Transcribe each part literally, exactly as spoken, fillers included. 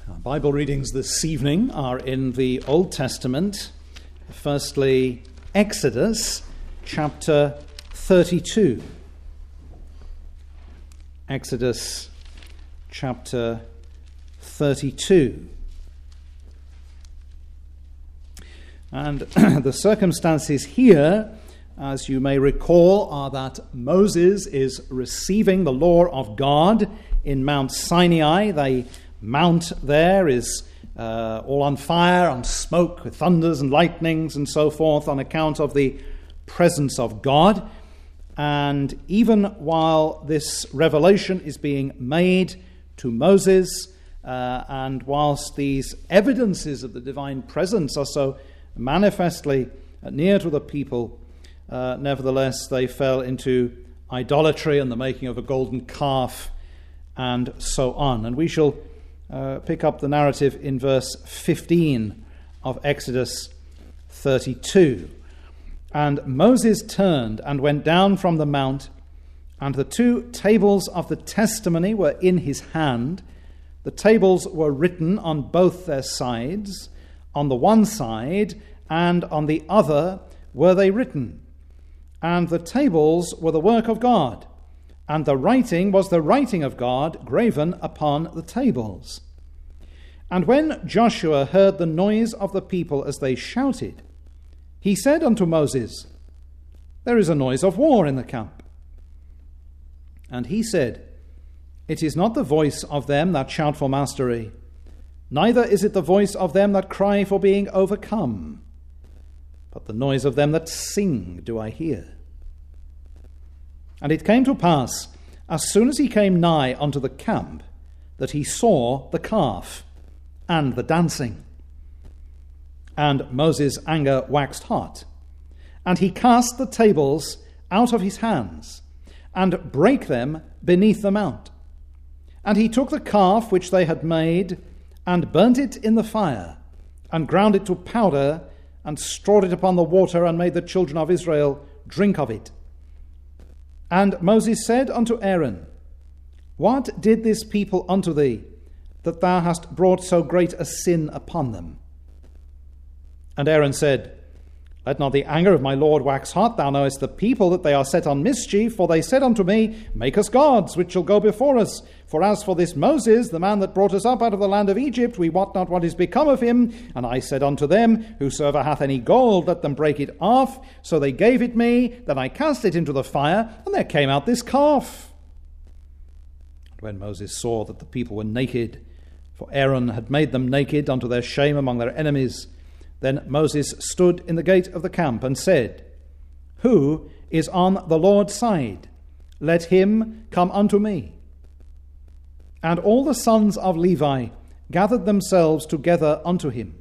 Our Bible readings this evening are in the Old Testament. Firstly, Exodus chapter thirty-two. Exodus chapter thirty-two. And the circumstances here, as you may recall, are that Moses is receiving the law of God in Mount Sinai. The mount there is uh, all on fire, on smoke, with thunders and lightnings and so forth, on account of the presence of God. And even while this revelation is being made to Moses, uh, and whilst these evidences of the divine presence are so manifestly near to the people, uh, nevertheless they fell into idolatry and the making of a golden calf and so on. And we shall uh, pick up the narrative in verse fifteen of Exodus thirty-two. And Moses turned and went down from the mount, and the two tables of the testimony were in his hand. The tables were written on both their sides. On the one side and on the other were they written. And the tables were the work of God, and the writing was the writing of God graven upon the tables. And when Joshua heard the noise of the people as they shouted, he said unto Moses, There is a noise of war in the camp. And he said, It is not the voice of them that shout for mastery, neither is it the voice of them that cry for being overcome, but the noise of them that sing do I hear. And it came to pass, as soon as he came nigh unto the camp, that he saw the calf and the dancing. And Moses' anger waxed hot, and he cast the tables out of his hands, and brake them beneath the mount. And he took the calf which they had made, and burnt it in the fire, and ground it to powder, and strawed it upon the water, and made the children of Israel drink of it. And Moses said unto Aaron, What did this people unto thee, that thou hast brought so great a sin upon them? And Aaron said, Let not the anger of my Lord wax hot. Thou knowest the people that they are set on mischief. For they said unto me, Make us gods, which shall go before us. For as for this Moses, the man that brought us up out of the land of Egypt, we wot not what is become of him. And I said unto them, Whosoever hath any gold, let them break it off. So they gave it me. Then I cast it into the fire, and there came out this calf. And when Moses saw that the people were naked, for Aaron had made them naked unto their shame among their enemies, then Moses stood in the gate of the camp and said, Who is on the Lord's side? Let him come unto me. And all the sons of Levi gathered themselves together unto him.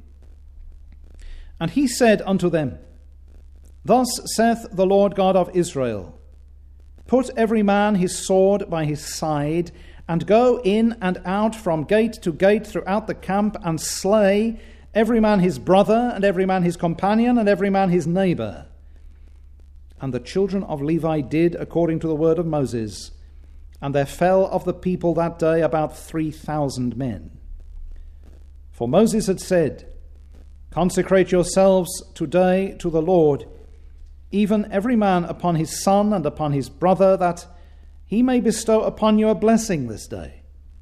And he said unto them, Thus saith the Lord God of Israel, Put every man his sword by his side, and go in and out from gate to gate throughout the camp, and slay every man his brother, and every man his companion, and every man his neighbor. And the children of Levi did according to the word of Moses, and there fell of the people that day about three thousand men. For Moses had said, Consecrate yourselves today to the Lord, even every man upon his son and upon his brother, that he may bestow upon you a blessing this day.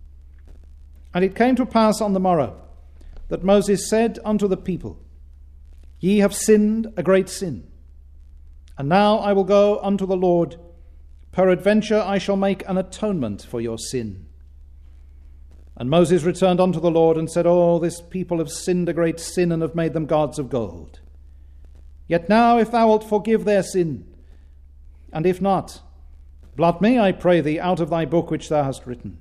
And it came to pass on the morrow, that Moses said unto the people, Ye have sinned a great sin. And now I will go unto the Lord. Peradventure I shall make an atonement for your sin. And Moses returned unto the Lord and said, Oh, this people have sinned a great sin, and have made them gods of gold. Yet now if thou wilt forgive their sin, and if not, blot me, I pray thee, out of thy book which thou hast written.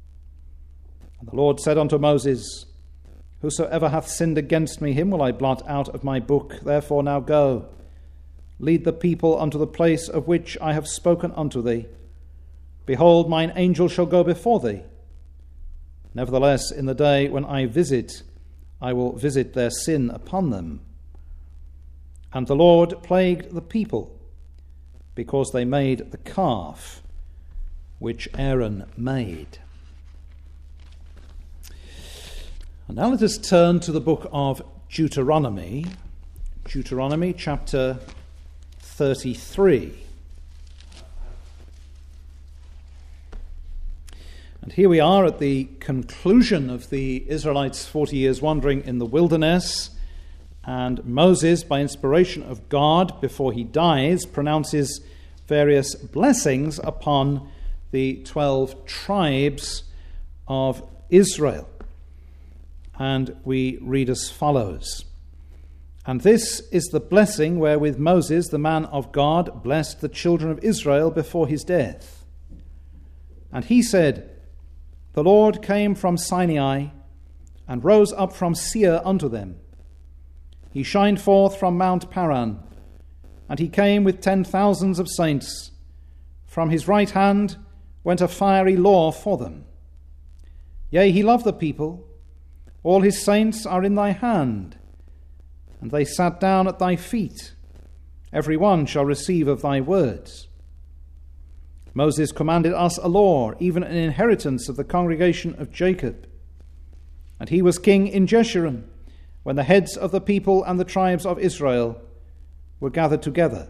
And the Lord said unto Moses, Whosoever hath sinned against me, him will I blot out of my book. Therefore now go, lead the people unto the place of which I have spoken unto thee. Behold, mine angel shall go before thee. Nevertheless, in the day when I visit, I will visit their sin upon them. And the Lord plagued the people, because they made the calf which Aaron made. And now let us turn to the book of Deuteronomy, Deuteronomy chapter thirty-three. And here we are at the conclusion of the Israelites' forty years wandering in the wilderness, and Moses, by inspiration of God before he dies, pronounces various blessings upon the twelve tribes of Israel. And we read as follows. And this is the blessing wherewith Moses, the man of God, blessed the children of Israel before his death. And he said, The Lord came from Sinai, and rose up from Seir unto them. He shined forth from Mount Paran, and he came with ten thousands of saints. From his right hand went a fiery law for them. Yea, he loved the people. All his saints are in thy hand, and they sat down at thy feet. Every one shall receive of thy words. Moses commanded us a law, even an inheritance of the congregation of Jacob. And he was king in Jeshurun, when the heads of the people and the tribes of Israel were gathered together.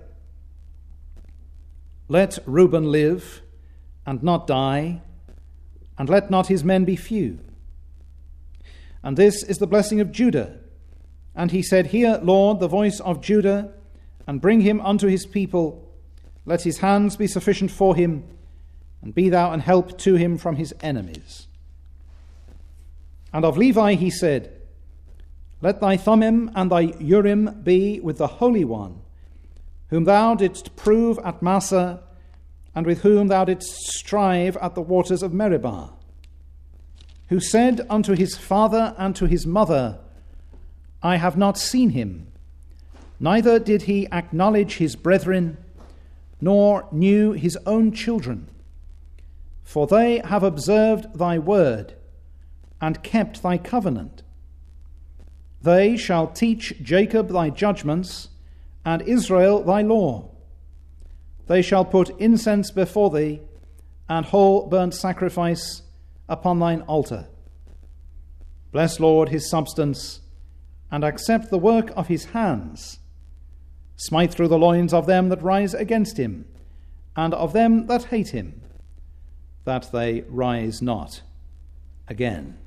Let Reuben live, and not die, and let not his men be few. And this is the blessing of Judah. And he said, Hear, Lord, the voice of Judah, and bring him unto his people. Let his hands be sufficient for him, and be thou an help to him from his enemies. And of Levi he said, Let thy Thummim and thy Urim be with the Holy One, whom thou didst prove at Massah, and with whom thou didst strive at the waters of Meribah, who said unto his father and to his mother, I have not seen him, neither did he acknowledge his brethren, nor knew his own children. For they have observed thy word, and kept thy covenant. They shall teach Jacob thy judgments, and Israel thy law. They shall put incense before thee, and whole burnt sacrifice upon thine altar. Bless, Lord, his substance, and accept the work of his hands. Smite through the loins of them that rise against him, and of them that hate him, that they rise not again.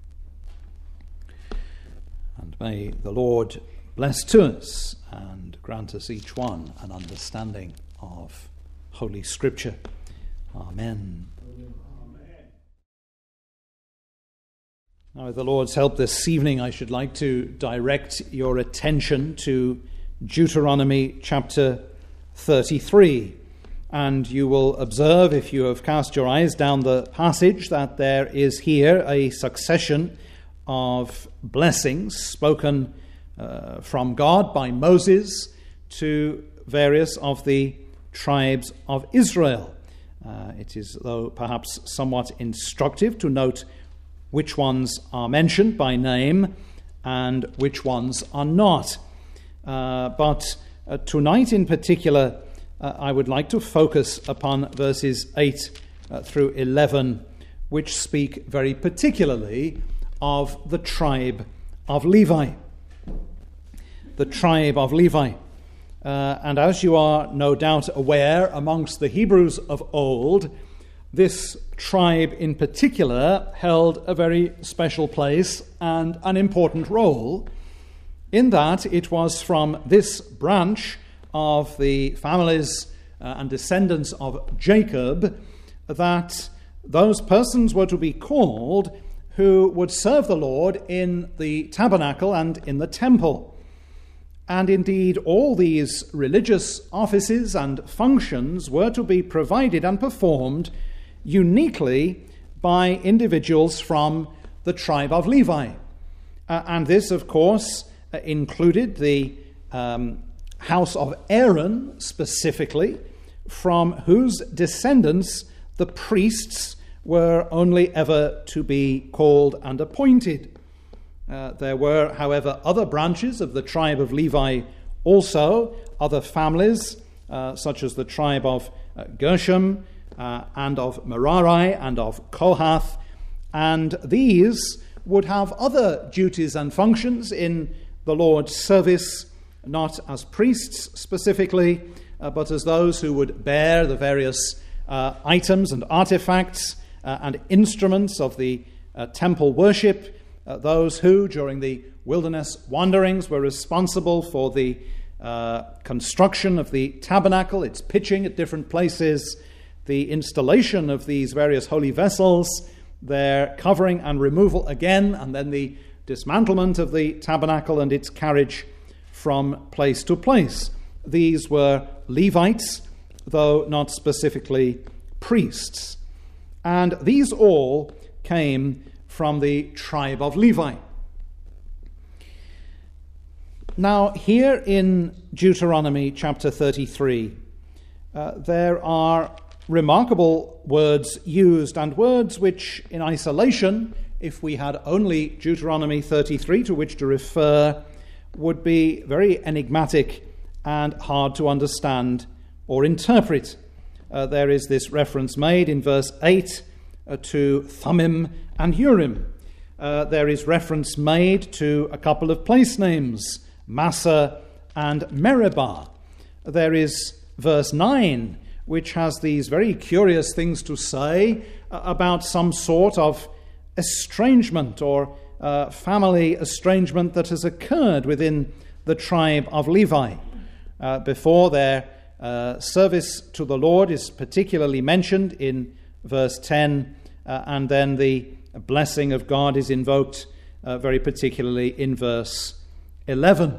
And may the Lord bless to us and grant us each one an understanding of Holy Scripture. Amen. Now, with the Lord's help this evening, I should like to direct your attention to Deuteronomy chapter thirty-three. And you will observe, if you have cast your eyes down the passage, that there is here a succession of blessings spoken uh, from God by Moses to various of the tribes of Israel. Uh, it is, though, perhaps somewhat instructive to note which ones are mentioned by name and which ones are not. Uh, but uh, tonight in particular, uh, I would like to focus upon verses eight uh, through eleven, which speak very particularly of the tribe of Levi. The tribe of Levi. Uh, and as you are no doubt aware, amongst the Hebrews of old, this tribe in particular held a very special place and an important role, in that it was from this branch of the families uh, and descendants of Jacob that those persons were to be called who would serve the Lord in the tabernacle and in the temple. And indeed, all these religious offices and functions were to be provided and performed uniquely by individuals from the tribe of Levi. Uh, and this, of course, uh, included the um, house of Aaron specifically, from whose descendants the priests were only ever to be called and appointed. Uh, there were, however, other branches of the tribe of Levi also, other families, uh, such as the tribe of uh, Gershom, Uh, and of Merari and of Kohath, and these would have other duties and functions in the Lord's service, not as priests specifically, uh, but as those who would bear the various uh, items and artifacts uh, and instruments of the uh, temple worship, uh, those who, during the wilderness wanderings, were responsible for the uh, construction of the tabernacle, its pitching at different places, the installation of these various holy vessels, their covering and removal again, and then the dismantlement of the tabernacle and its carriage from place to place. These were Levites, though not specifically priests. And these all came from the tribe of Levi. Now, here in Deuteronomy chapter thirty-three, uh, there are remarkable words used, and words which in isolation, if we had only Deuteronomy thirty-three to which to refer, would be very enigmatic and hard to understand or interpret. Uh, there is this reference made in verse eight uh, to Thummim and Urim. Uh, there is reference made to a couple of place names, Massa and Meribah. There is verse nine, which has these very curious things to say uh, about some sort of estrangement or uh, family estrangement that has occurred within the tribe of Levi. Uh, before their uh, service to the Lord is particularly mentioned in verse ten, uh, and then the blessing of God is invoked uh, very particularly in verse eleven.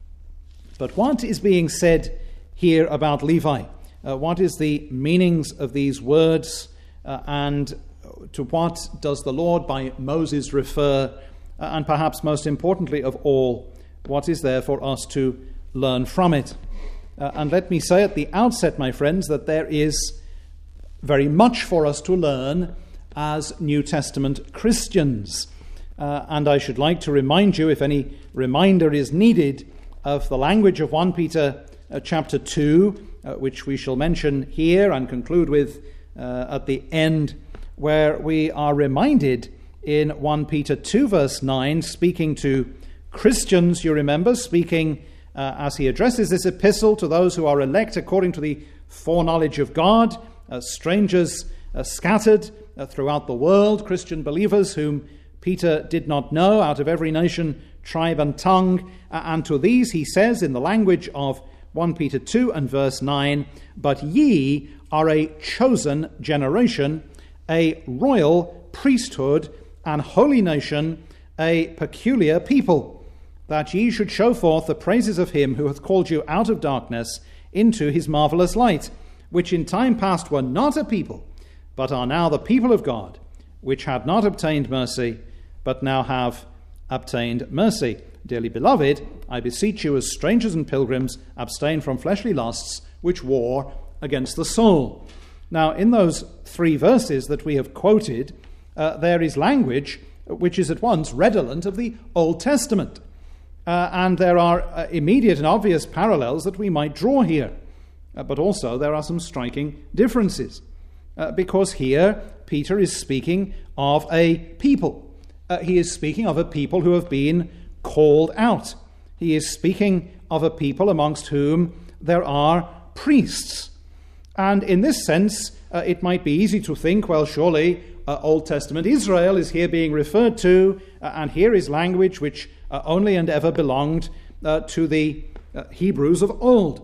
But what is being said here about Levi? Uh, what is the meanings of these words, uh, and to what does the Lord by Moses refer? Uh, and perhaps most importantly of all, what is there for us to learn from it? Uh, and let me say at the outset, my friends, that there is very much for us to learn as New Testament Christians. Uh, and I should like to remind you, if any reminder is needed, of the language of First Peter uh, chapter two, uh, which we shall mention here and conclude with uh, at the end, where we are reminded in First Peter two verse nine, speaking to Christians, you remember, speaking uh, as he addresses this epistle to those who are elect according to the foreknowledge of God, uh, strangers uh, scattered uh, throughout the world, Christian believers whom Peter did not know, out of every nation, tribe and tongue. Uh, and to these he says in the language of First Peter two and verse nine, "But ye are a chosen generation, a royal priesthood, an holy nation, a peculiar people, that ye should show forth the praises of him who hath called you out of darkness into his marvellous light, which in time past were not a people, but are now the people of God, which had not obtained mercy, but now have obtained mercy. Dearly beloved, I beseech you as strangers and pilgrims, abstain from fleshly lusts which war against the soul." Now, in those three verses that we have quoted, uh, there is language which is at once redolent of the Old Testament. Uh, and there are uh, immediate and obvious parallels that we might draw here. Uh, but also there are some striking differences. Uh, because here Peter is speaking of a people. Uh, he is speaking of a people who have been called out. He is speaking of a people amongst whom there are priests. And in this sense, uh, it might be easy to think, well, surely uh, Old Testament Israel is here being referred to, uh, and here is language which uh, only and ever belonged uh, to the uh, Hebrews of old.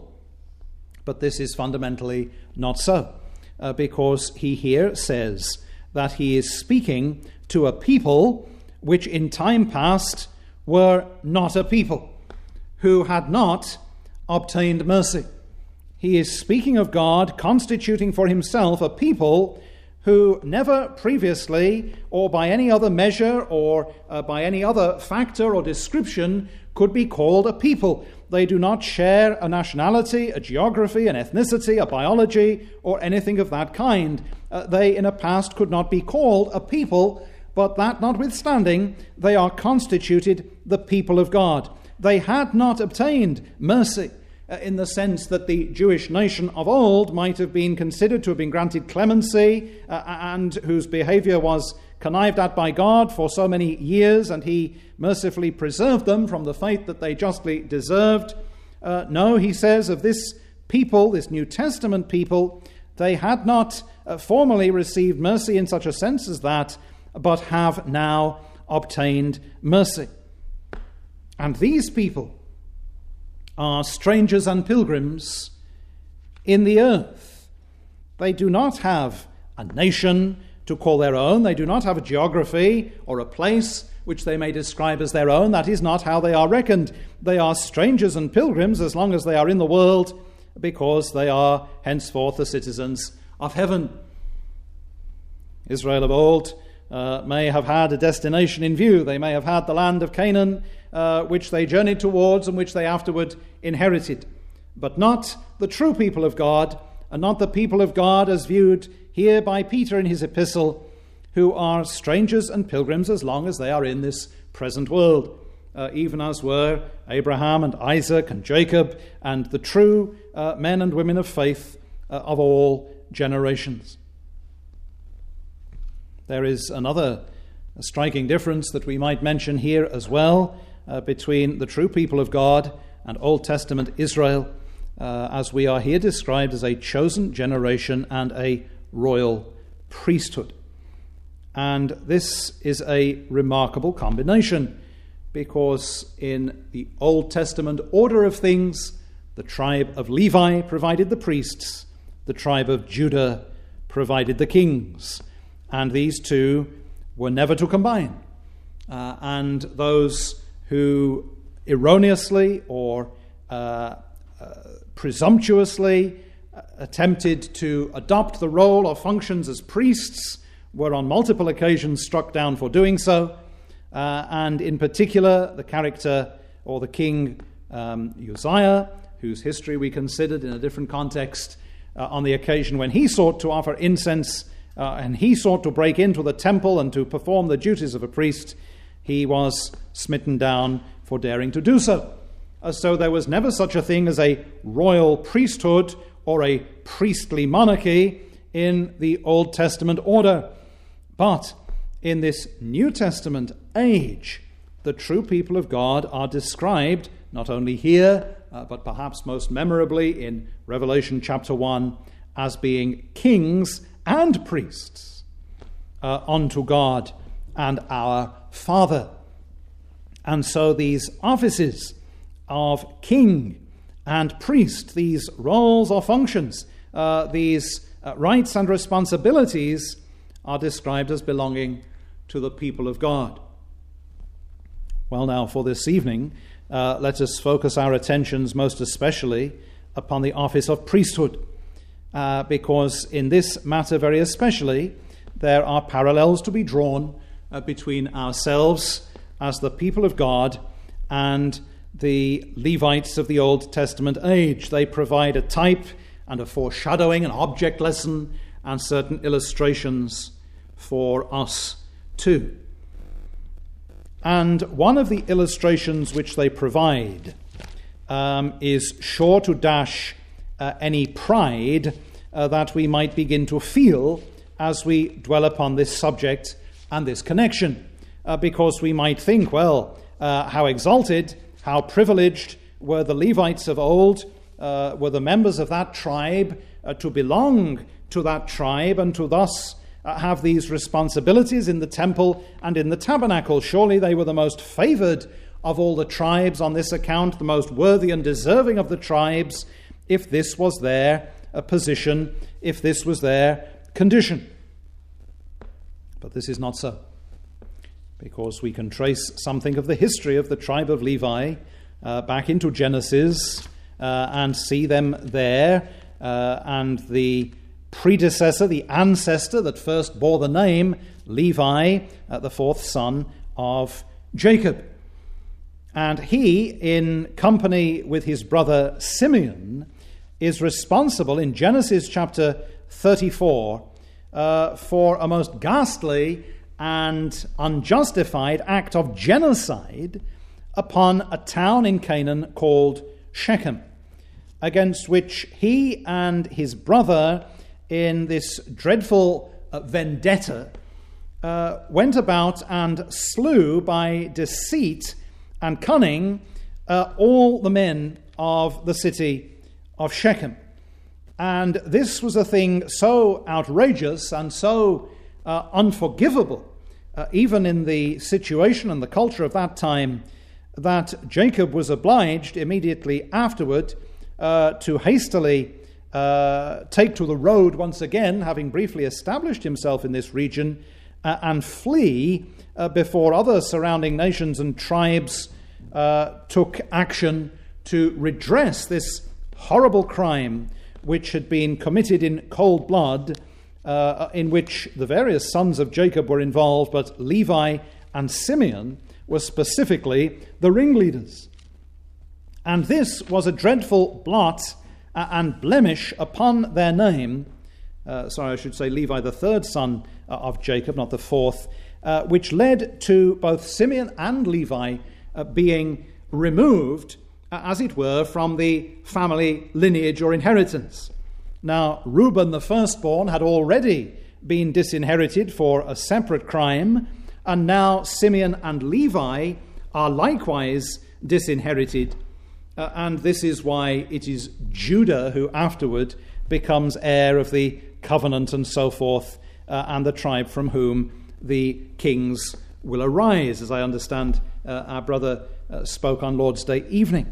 But this is fundamentally not so, uh, because he here says that he is speaking to a people which in time past were not a people, who had not obtained mercy. He is speaking of God constituting for himself a people who never previously, or by any other measure, or uh, by any other factor or description, could be called a people. They do not share a nationality, a geography, an ethnicity, a biology, or anything of that kind. Uh, they in a past could not be called a people, but that notwithstanding, they are constituted the people of God. They had not obtained mercy, uh, in the sense that the Jewish nation of old might have been considered to have been granted clemency, uh, and whose behavior was connived at by God for so many years, and he mercifully preserved them from the fate that they justly deserved. Uh, no, he says of this people, this New Testament people, they had not uh, formally received mercy in such a sense as that, but have now obtained mercy. And these people are strangers and pilgrims in the earth. They do not have a nation to call their own. They do not have a geography or a place which they may describe as their own. That is not how they are reckoned. They are strangers and pilgrims as long as they are in the world, because they are henceforth the citizens of heaven. Israel of old uh, may have had a destination in view. They may have had the land of Canaan, uh, which they journeyed towards and which they afterward inherited. But not the true people of God, and not the people of God as viewed here by Peter in his epistle, who are strangers and pilgrims as long as they are in this present world, uh, even as were Abraham and Isaac and Jacob and the true uh, men and women of faith uh, of all generations. There is another striking difference that we might mention here as well uh, between the true people of God and Old Testament Israel, uh, as we are here described as a chosen generation and a royal priesthood. And this is a remarkable combination, because in the Old Testament order of things, the tribe of Levi provided the priests, the tribe of Judah provided the kings, and these two were never to combine. Uh, and those who erroneously or uh, uh, presumptuously uh, attempted to adopt the role or functions as priests were on multiple occasions struck down for doing so. Uh, and in particular, the character or the king um, Uzziah, whose history we considered in a different context uh, on the occasion when he sought to offer incense uh, and he sought to break into the temple and to perform the duties of a priest, he was smitten down for daring to do so. Uh, so there was never such a thing as a royal priesthood or a priestly monarchy in the Old Testament order. But in this New Testament age, the true people of God are described not only here, uh, but perhaps most memorably in Revelation chapter one, as being kings and priests uh, unto God and our Father. And so these offices of king and priest, these roles or functions, uh, these uh, rights and responsibilities are described as belonging to the people of God. Well, now, for this evening, uh, let us focus our attentions most especially upon the office of priesthood, uh, because in this matter very especially, there are parallels to be drawn uh, between ourselves as the people of God and the Levites of the Old Testament age. They provide a type and a foreshadowing, an object lesson, and certain illustrations for us too. And one of the illustrations which they provide um, is sure to dash uh, any pride uh, that we might begin to feel as we dwell upon this subject and this connection, uh, because we might think, well, uh, how exalted, how privileged were the Levites of old, uh, were the members of that tribe uh, to belong to that tribe and to thus uh, have these responsibilities in the temple and in the tabernacle. Surely they were the most favored of all the tribes on this account, the most worthy and deserving of the tribes, if this was their uh, position, if this was their condition. But this is not so, because we can trace something of the history of the tribe of Levi uh, back into Genesis uh, and see them there, uh, and the predecessor, the ancestor that first bore the name Levi, uh, the fourth son of Jacob. And he, in company with his brother Simeon, is responsible in Genesis chapter thirty-four uh, for a most ghastly and unjustified act of genocide upon a town in Canaan called Shechem, against which he and his brother, in this dreadful uh, vendetta, uh, went about and slew by deceit and cunning uh, all the men of the city of Shechem. And this was a thing so outrageous and so uh, unforgivable, uh, even in the situation and the culture of that time, that Jacob was obliged immediately afterward uh, to hastily uh, take to the road once again, having briefly established himself in this region, uh, and flee uh, before other surrounding nations and tribes uh, took action to redress this horrible crime which had been committed in cold blood, uh, in which the various sons of Jacob were involved, but Levi and Simeon were specifically the ringleaders. And this was a dreadful blot and blemish upon their name. Uh, sorry, I should say Levi, the third son of Jacob, not the fourth, uh, which led to both Simeon and Levi uh, being removed, uh, as it were, from the family lineage or inheritance. Now, Reuben, the firstborn, had already been disinherited for a separate crime, and now Simeon and Levi are likewise disinherited. Uh, and this is why it is Judah who afterward becomes heir of the covenant and so forth, uh, and the tribe from whom the kings will arise, as I understand uh, our brother uh, spoke on Lord's Day evening.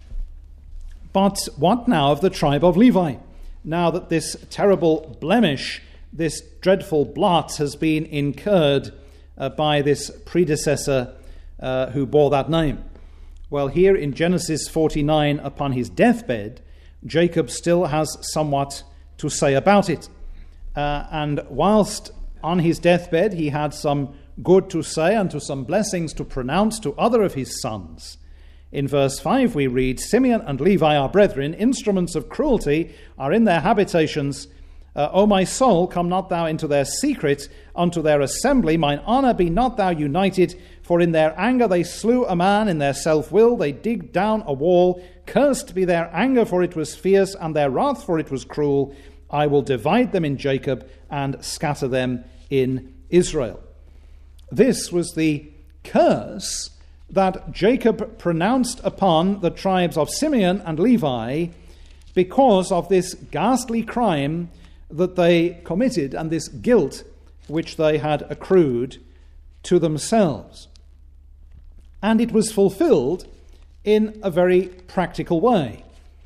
But what now of the tribe of Levi? Now that this terrible blemish, this dreadful blot has been incurred uh, by this predecessor uh, who bore that name. Well, here in Genesis forty-nine, upon his deathbed, Jacob still has somewhat to say about it. Uh, and whilst on his deathbed he had some good to say and to some blessings to pronounce to other of his sons. In verse five we read, Simeon and Levi are brethren, instruments of cruelty are in their habitations. Uh, o my soul, come not thou into their secret, unto their assembly. Mine honour be not thou united. For in their anger they slew a man, in their self-will they digged down a wall. Cursed be their anger, for it was fierce, and their wrath, for it was cruel. I will divide them in Jacob and scatter them in Israel. This was the curse that Jacob pronounced upon the tribes of Simeon and Levi because of this ghastly crime that they committed and this guilt which they had accrued to themselves. And it was fulfilled in a very practical way,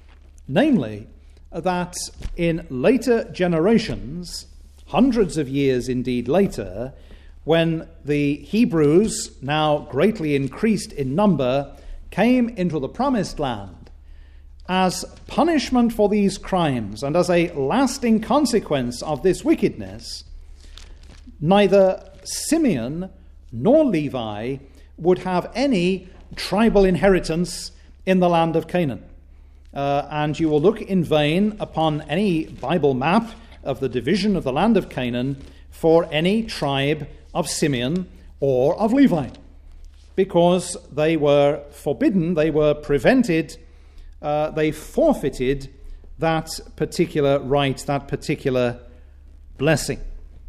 namely that in later generations, hundreds of years indeed later, when the Hebrews, now greatly increased in number, came into the promised land, as punishment for these crimes and as a lasting consequence of this wickedness, neither Simeon nor Levi would have any tribal inheritance in the land of Canaan. Uh, and you will look in vain upon any Bible map of the division of the land of Canaan for any tribe of Simeon or of Levi, because they were forbidden, they were prevented, uh, they forfeited that particular right, that particular blessing.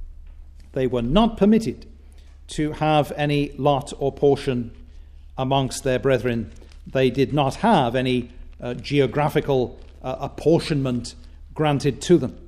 They were not permitted to have any lot or portion amongst their brethren. They did not have any uh, geographical uh, apportionment granted to them.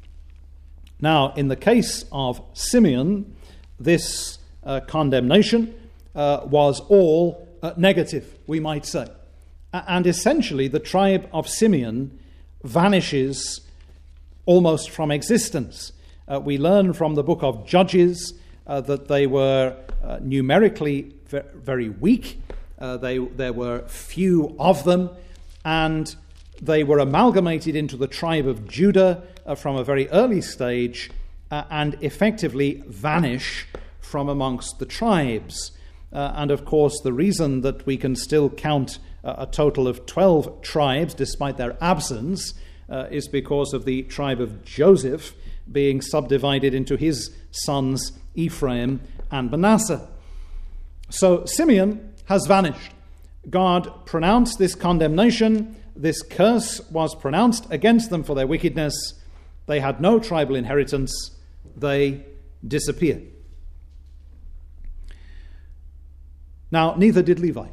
Now, in the case of Simeon, this uh, condemnation uh, was all uh, negative, we might say. And essentially, the tribe of Simeon vanishes almost from existence. Uh, we learn from the book of Judges uh, that they were uh, numerically ve- very weak. Uh, they, there were few of them, and they were amalgamated into the tribe of Judah uh, from a very early stage uh, and effectively vanish from amongst the tribes. Uh, and of course, the reason that we can still count uh, a total of twelve tribes despite their absence uh, is because of the tribe of Joseph being subdivided into his sons Ephraim and Manasseh. So Simeon has vanished. God pronounced this condemnation. This curse was pronounced against them for their wickedness. They had no tribal inheritance. They disappeared. Now, neither did Levi.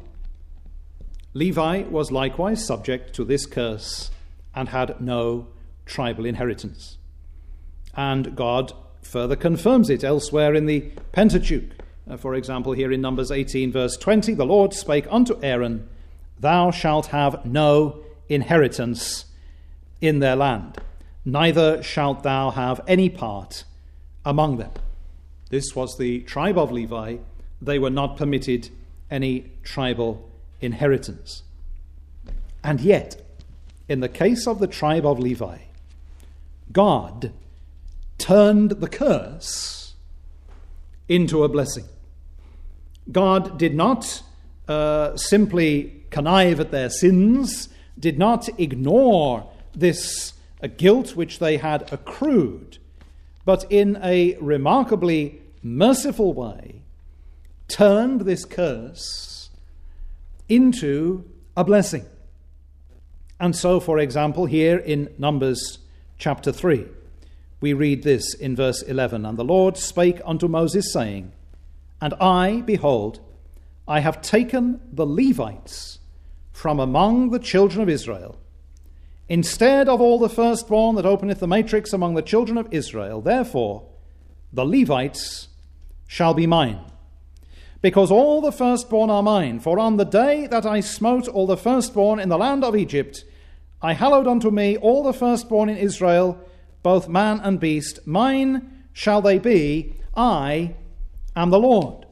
Levi was likewise subject to this curse and had no tribal inheritance. And God further confirms it elsewhere in the Pentateuch. Uh, for example, here in Numbers eighteen, verse twenty, the Lord spake unto Aaron, Thou shalt have no inheritance in their land, neither shalt thou have any part among them. This was the tribe of Levi. They were not permitted any tribal inheritance. And yet, in the case of the tribe of Levi, God turned the curse into a blessing. God did not uh, simply connive at their sins, did not ignore this uh, guilt which they had accrued, but in a remarkably merciful way turned this curse into a blessing. And so, for example, here in Numbers chapter three, we read this in verse eleven, And the Lord spake unto Moses, saying, And I, behold, I have taken the Levites from among the children of Israel, instead of all the firstborn that openeth the matrix among the children of Israel. Therefore the Levites shall be mine, because all the firstborn are mine. For on the day that I smote all the firstborn in the land of Egypt, I hallowed unto me all the firstborn in Israel, both man and beast. Mine shall they be, I am the Lord.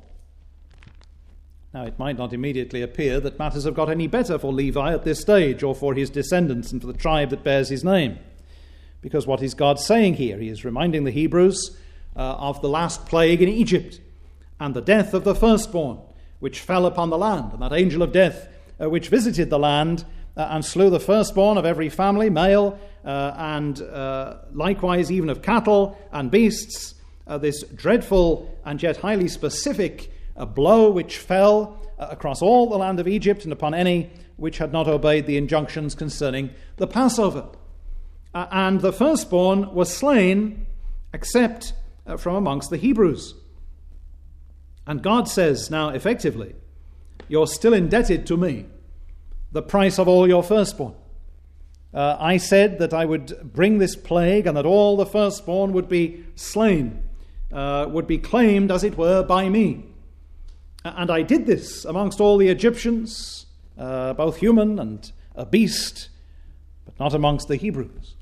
Now, it might not immediately appear that matters have got any better for Levi at this stage, or for his descendants and for the tribe that bears his name. Because what is God saying here? He is reminding the Hebrews uh, of the last plague in Egypt, and the death of the firstborn, which fell upon the land, and that angel of death uh, which visited the land uh, and slew the firstborn of every family, male, uh, and uh, likewise even of cattle and beasts. Uh, this dreadful and yet highly specific uh, blow which fell uh, across all the land of Egypt and upon any which had not obeyed the injunctions concerning the Passover. Uh, and the firstborn was slain except uh, from amongst the Hebrews. And God says now effectively, you're still indebted to me the price of all your firstborn. Uh, I said that I would bring this plague and that all the firstborn would be slain, uh, would be claimed, as it were, by me. And I did this amongst all the Egyptians, uh, both human and a beast, but not amongst the Hebrews.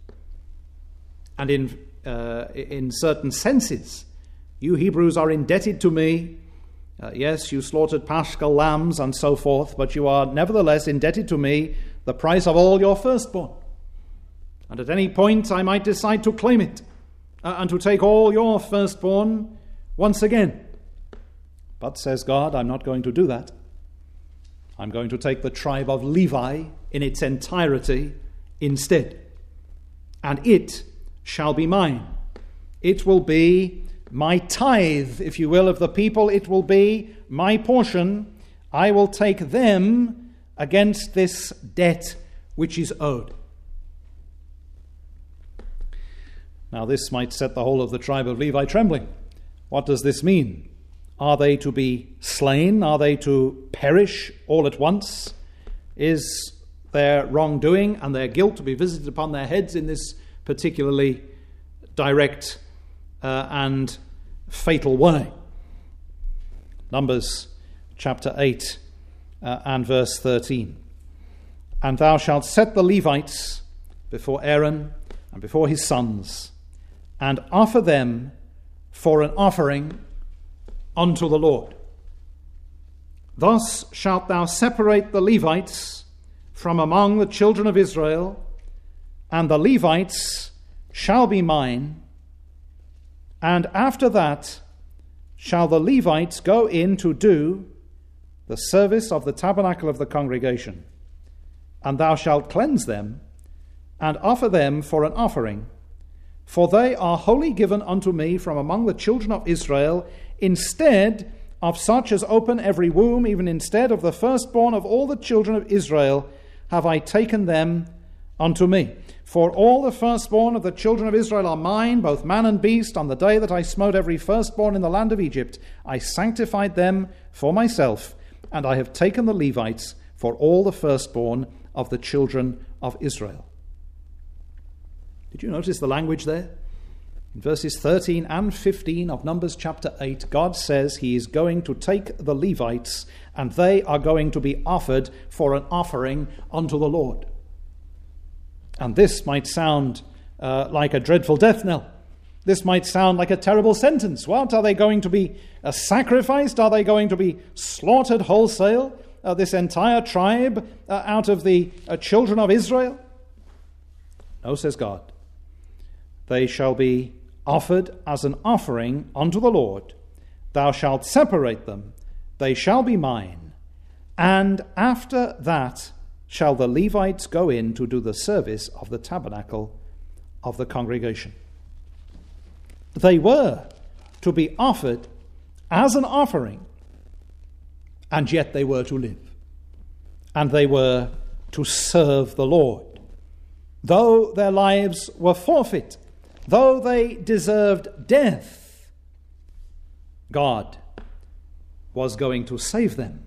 And in, uh, in certain senses, you Hebrews are indebted to me. Uh, yes, you slaughtered paschal lambs and so forth, but you are nevertheless indebted to me the price of all your firstborn. And at any point I might decide to claim it uh, and to take all your firstborn once again. But, says God, I'm not going to do that. I'm going to take the tribe of Levi in its entirety instead. And it shall be mine. It will be my tithe, if you will, of the people. It will be my portion. I will take them against this debt which is owed. Now, this might set the whole of the tribe of Levi trembling. What does this mean? Are they to be slain? Are they to perish all at once? Is their wrongdoing and their guilt to be visited upon their heads in this particularly direct uh, and fatal way? Numbers chapter eight uh, and verse thirteen. And thou shalt set the Levites before Aaron and before his sons, and offer them for an offering unto the Lord. Thus shalt thou separate the Levites from among the children of Israel, and the Levites shall be mine. And after that shall the Levites go in to do the service of the tabernacle of the congregation, and thou shalt cleanse them, and offer them for an offering, for they are wholly given unto me from among the children of Israel, instead of such as open every womb, even instead of the firstborn of all the children of Israel, have I taken them unto me. For all the firstborn of the children of Israel are mine, both man and beast. On the day that I smote every firstborn in the land of Egypt, I sanctified them for myself, and I have taken the Levites for all the firstborn of the children of Israel. Did you notice the language there? In verses thirteen and fifteen of Numbers chapter eight, God says he is going to take the Levites and they are going to be offered for an offering unto the Lord. And this might sound uh, like a dreadful death knell. This might sound like a terrible sentence. What? Are they going to be uh, sacrificed? Are they going to be slaughtered wholesale? Uh, this entire tribe uh, out of the uh, children of Israel? No, says God. They shall be offered as an offering unto the Lord. Thou shalt separate them. They shall be mine. And after that shall the Levites go in to do the service of the tabernacle of the congregation. They were to be offered as an offering, and yet they were to live. And they were to serve the Lord. Though their lives were forfeit, though they deserved death, God was going to save them.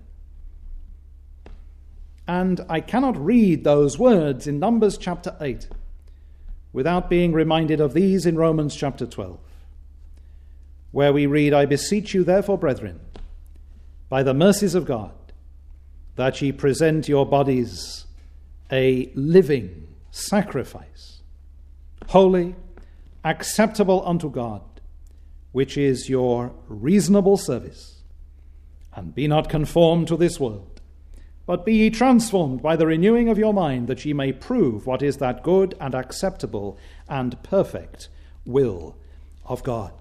And I cannot read those words in Numbers chapter eight without being reminded of these in Romans chapter twelve, where we read, I beseech you therefore, brethren, by the mercies of God, that ye present your bodies a living sacrifice, holy, acceptable unto God, which is your reasonable service. And be not conformed to this world, but be ye transformed by the renewing of your mind, that ye may prove what is that good and acceptable and perfect will of God.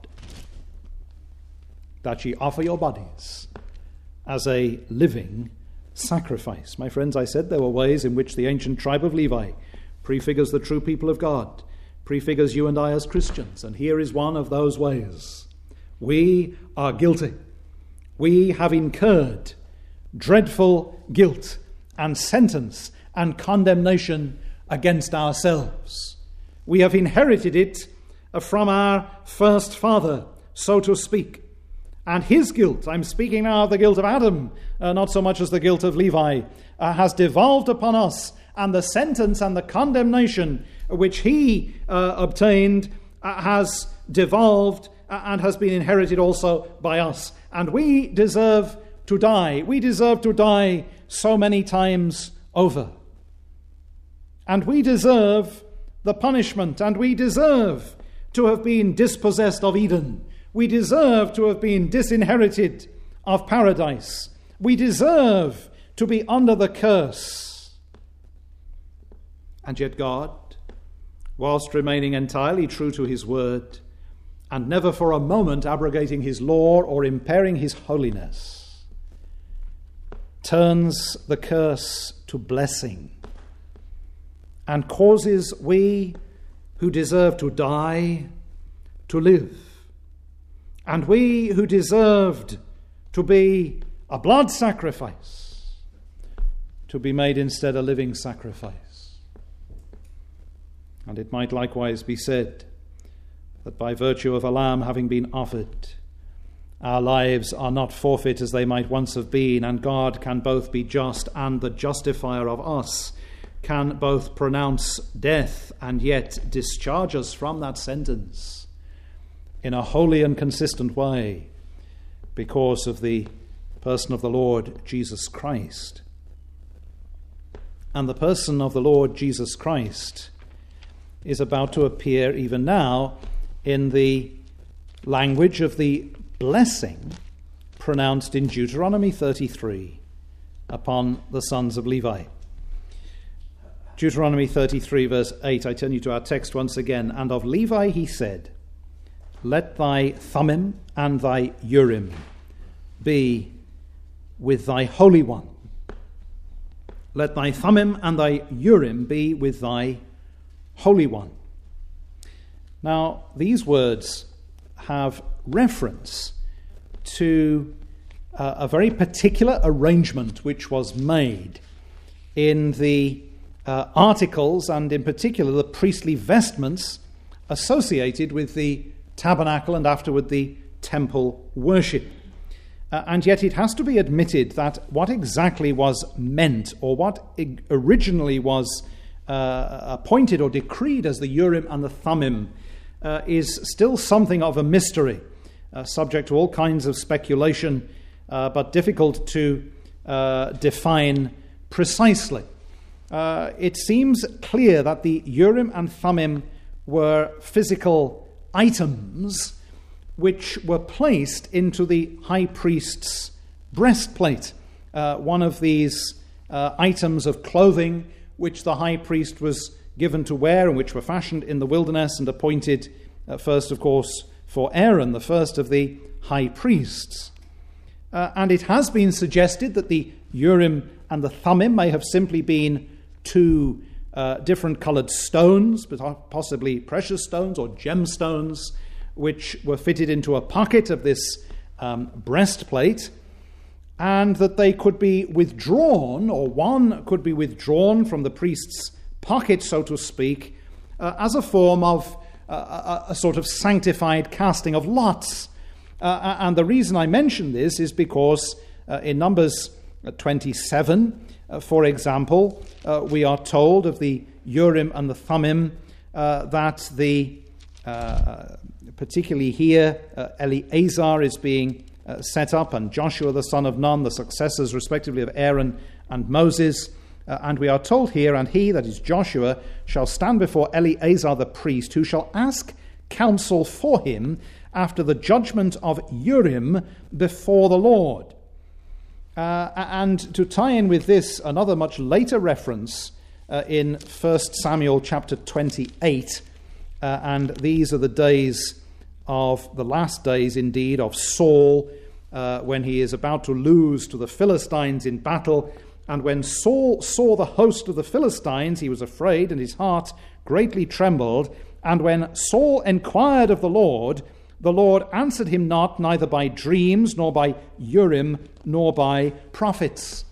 That ye offer your bodies as a living sacrifice. My friends, I said there were ways in which the ancient tribe of Levi prefigures the true people of God, prefigures you and I as Christians, and here is one of those ways. We are guilty. We have incurred dreadful guilt and sentence and condemnation against ourselves. We have inherited it from our first father, so to speak. And his guilt, I'm speaking now of the guilt of Adam, uh, not so much as the guilt of Levi, uh, has devolved upon us, and the sentence and the condemnation which he uh, obtained uh, has devolved uh, and has been inherited also by us. And we deserve to die. We deserve to die so many times over. And we deserve the punishment, and we deserve to have been dispossessed of Eden. We deserve to have been disinherited of paradise. We deserve to be under the curse. And yet God, whilst remaining entirely true to his word, and never for a moment abrogating his law or impairing his holiness, turns the curse to blessing and causes we who deserve to die to live. And we who deserved to be a blood sacrifice, to be made instead a living sacrifice. And it might likewise be said that by virtue of a lamb having been offered, our lives are not forfeit as they might once have been, and God can both be just and the justifier of us, can both pronounce death and yet discharge us from that sentence in a holy and consistent way because of the person of the Lord Jesus Christ. And the person of the Lord Jesus Christ is about to appear even now in the language of the blessing pronounced in Deuteronomy thirty-three upon the sons of Levi. Deuteronomy thirty-three verse eight, I turn you to our text once again. And of Levi he said, let thy Thummim and thy Urim be with thy Holy One. Let thy Thummim and thy Urim be with thy Holy One. Now, these words have reference to uh, a very particular arrangement which was made in the uh, articles and in particular the priestly vestments associated with the tabernacle and afterward the temple worship. Uh, and yet it has to be admitted that what exactly was meant, or what originally was uh, appointed or decreed as the Urim and the Thummim, uh, is still something of a mystery, uh, subject to all kinds of speculation, uh, but difficult to uh, define precisely. Uh, it seems clear that the Urim and Thummim were physical items which were placed into the high priest's breastplate, uh, one of these uh, items of clothing which the high priest was given to wear and which were fashioned in the wilderness and appointed uh, first, of course, for Aaron, the first of the high priests. Uh, and it has been suggested that the Urim and the Thummim may have simply been two uh, different coloured stones, but possibly precious stones or gemstones, which were fitted into a pocket of this um, breastplate, and that they could be withdrawn, or one could be withdrawn from the priest's pocket, so to speak, uh, as a form of uh, a, a sort of sanctified casting of lots. Uh, and the reason I mention this is because uh, in Numbers twenty-seven, uh, for example, uh, we are told of the Urim and the Thummim uh, that the, uh, particularly here, uh, Eleazar is being uh, set up, and Joshua the son of Nun, the successors respectively of Aaron and Moses. Uh, and we are told here, and he, that is Joshua, shall stand before Eleazar the priest, who shall ask counsel for him after the judgment of Urim before the Lord. Uh, and to tie in with this, another much later reference uh, in First Samuel chapter twenty-eight, uh, and these are the days of, the last days indeed, of Saul, uh, when he is about to lose to the Philistines in battle. And when Saul saw the host of the Philistines, he was afraid, and his heart greatly trembled. And when Saul inquired of the Lord, the Lord answered him not, neither by dreams, nor by Urim, nor by prophets.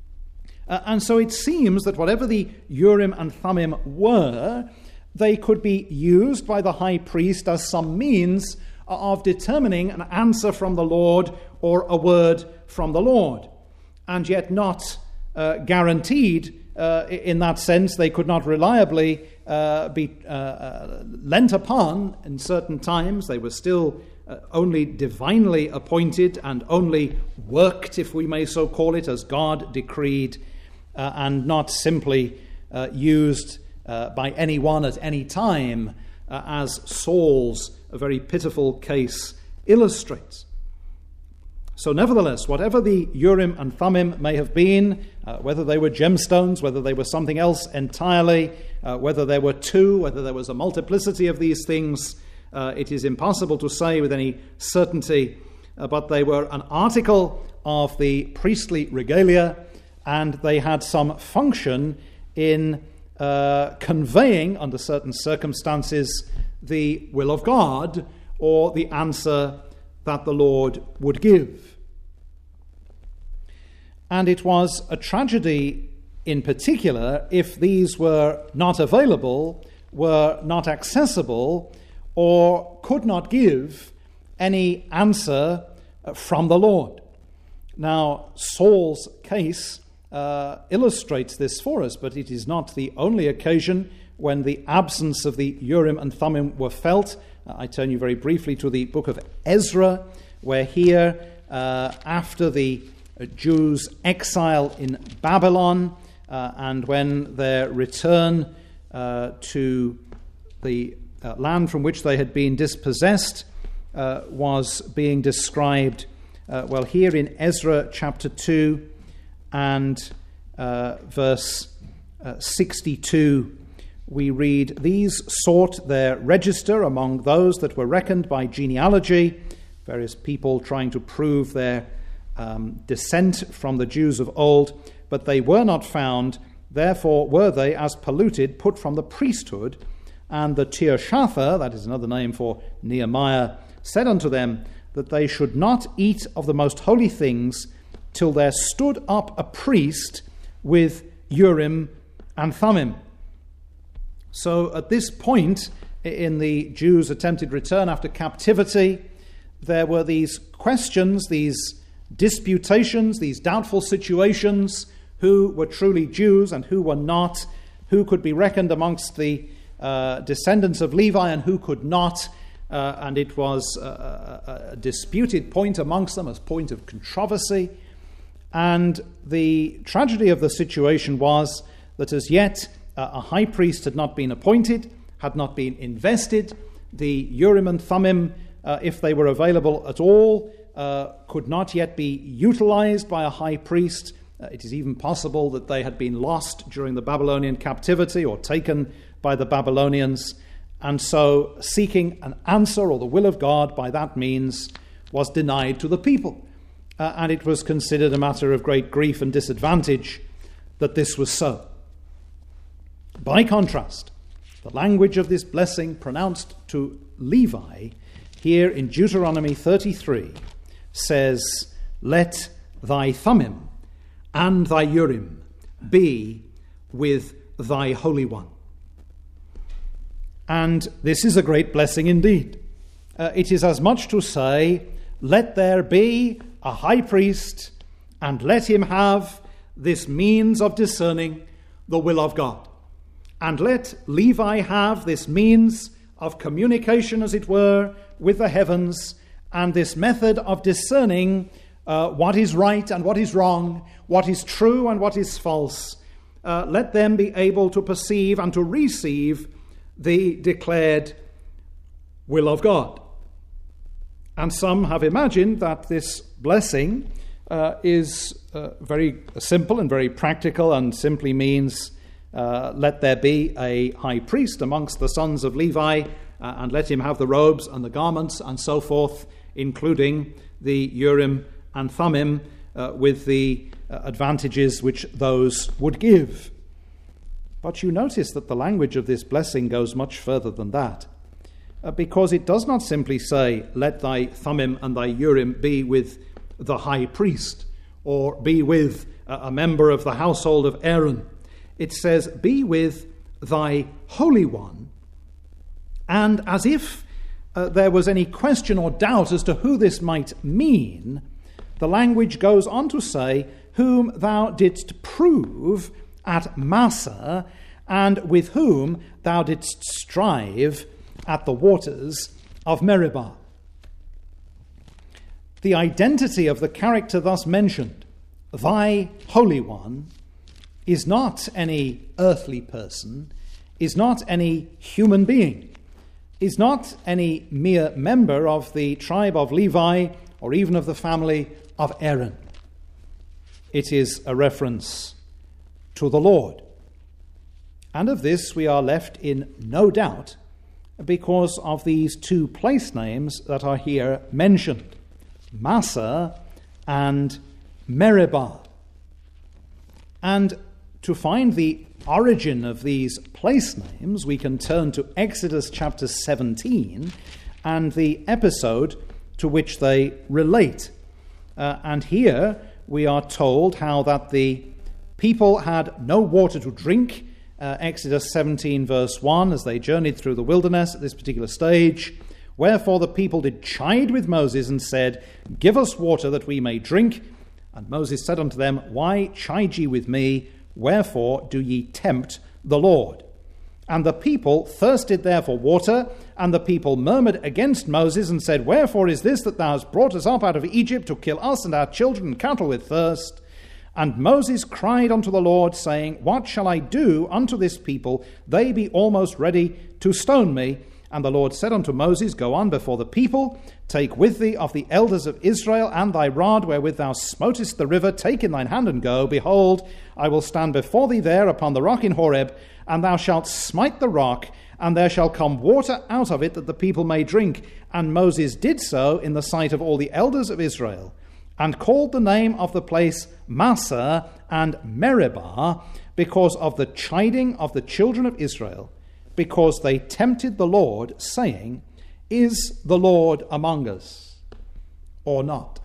Uh, and so it seems that whatever the Urim and Thummim were, they could be used by the high priest as some means of determining an answer from the Lord or a word from the Lord. And yet not uh, guaranteed uh, in that sense. They could not reliably Uh, be uh, uh, lent upon in certain times. They were still uh, only divinely appointed and only worked, if we may so call it, as God decreed, uh, and not simply uh, used uh, by anyone at any time, uh, as Saul's a very pitiful case illustrates. So nevertheless, whatever the Urim and Thummim may have been, uh, whether they were gemstones, whether they were something else entirely, uh, whether there were two, whether there was a multiplicity of these things, uh, it is impossible to say with any certainty, uh, but they were an article of the priestly regalia, and they had some function in uh, conveying, under certain circumstances, the will of God, or the answer that the Lord would give. And it was a tragedy in particular if these were not available, were not accessible, or could not give any answer from the Lord. Now, Saul's case uh, illustrates this for us, but it is not the only occasion when the absence of the Urim and Thummim were felt. Uh, I turn you very briefly to the book of Ezra, where here, uh, after the Jews' exile in Babylon, uh, and when their return uh, to the uh, land from which they had been dispossessed uh, was being described, uh, well, here in Ezra chapter two and uh, verse uh, sixty-two, we read, "These sought their register among those that were reckoned by genealogy," various people trying to prove their um, descent from the Jews of old, "but they were not found, therefore were they, as polluted, put from the priesthood. And the Tirshatha," that is another name for Nehemiah, "said unto them that they should not eat of the most holy things till there stood up a priest with Urim and Thummim." So at this point in the Jews' attempted return after captivity, there were these questions, these disputations, these doubtful situations, who were truly Jews and who were not, who could be reckoned amongst the uh, descendants of Levi and who could not, uh, and it was a, a disputed point amongst them, a point of controversy. And the tragedy of the situation was that as yet uh, a high priest had not been appointed, had not been invested. The Urim and Thummim, uh, if they were available at all, uh, could not yet be utilized by a high priest. Uh, it is even possible that they had been lost during the Babylonian captivity or taken by the Babylonians. And so seeking an answer or the will of God by that means was denied to the people. Uh, and it was considered a matter of great grief and disadvantage that this was so. By contrast, the language of this blessing pronounced to Levi here in Deuteronomy thirty-three says, "Let thy Thummim and thy Urim be with thy Holy One." And this is a great blessing indeed. Uh, it is as much to say, let there be a high priest, and let him have this means of discerning the will of God. And let Levi have this means of communication, as it were, with the heavens, and this method of discerning uh, what is right and what is wrong, what is true and what is false. Uh, let them be able to perceive and to receive the declared will of God. And some have imagined that this blessing uh, is uh, very simple and very practical and simply means uh, let there be a high priest amongst the sons of Levi uh, and let him have the robes and the garments and so forth, including the Urim and Thummim uh, with the uh, advantages which those would give. But you notice that the language of this blessing goes much further than that. Uh, because it does not simply say, let thy Thummim and thy Urim be with the high priest, or be with uh, a member of the household of Aaron. It says, be with thy Holy One. And as if uh, there was any question or doubt as to who this might mean, the language goes on to say, whom thou didst prove at Massah, and with whom thou didst strive at the waters of Meribah. The identity of the character thus mentioned, thy Holy One, is not any earthly person, is not any human being, is not any mere member of the tribe of Levi or even of the family of Aaron. It is a reference to the Lord. And of this we are left in no doubt because of these two place names that are here mentioned, Massah and Meribah. And to find the origin of these place names, we can turn to Exodus chapter seventeen and the episode to which they relate. Uh, and here we are told how that the people had no water to drink. Uh, Exodus seventeen verse one, as they journeyed through the wilderness at this particular stage. Wherefore the people did chide with Moses and said, give us water that we may drink. And Moses said unto them, why chide ye with me? Wherefore do ye tempt the Lord? And the people thirsted there for water, and the people murmured against Moses and said, wherefore is this that thou hast brought us up out of Egypt to kill us and our children and cattle with thirst? And Moses cried unto the Lord, saying, what shall I do unto this people? They be almost ready to stone me. And the Lord said unto Moses, go on before the people, take with thee of the elders of Israel, and thy rod wherewith thou smotest the river, take in thine hand and go. Behold, I will stand before thee there upon the rock in Horeb, and thou shalt smite the rock, and there shall come water out of it, that the people may drink. And Moses did so in the sight of all the elders of Israel, and called the name of the place Massah and Meribah, because of the chiding of the children of Israel, because they tempted the Lord, saying, is the Lord among us, or not?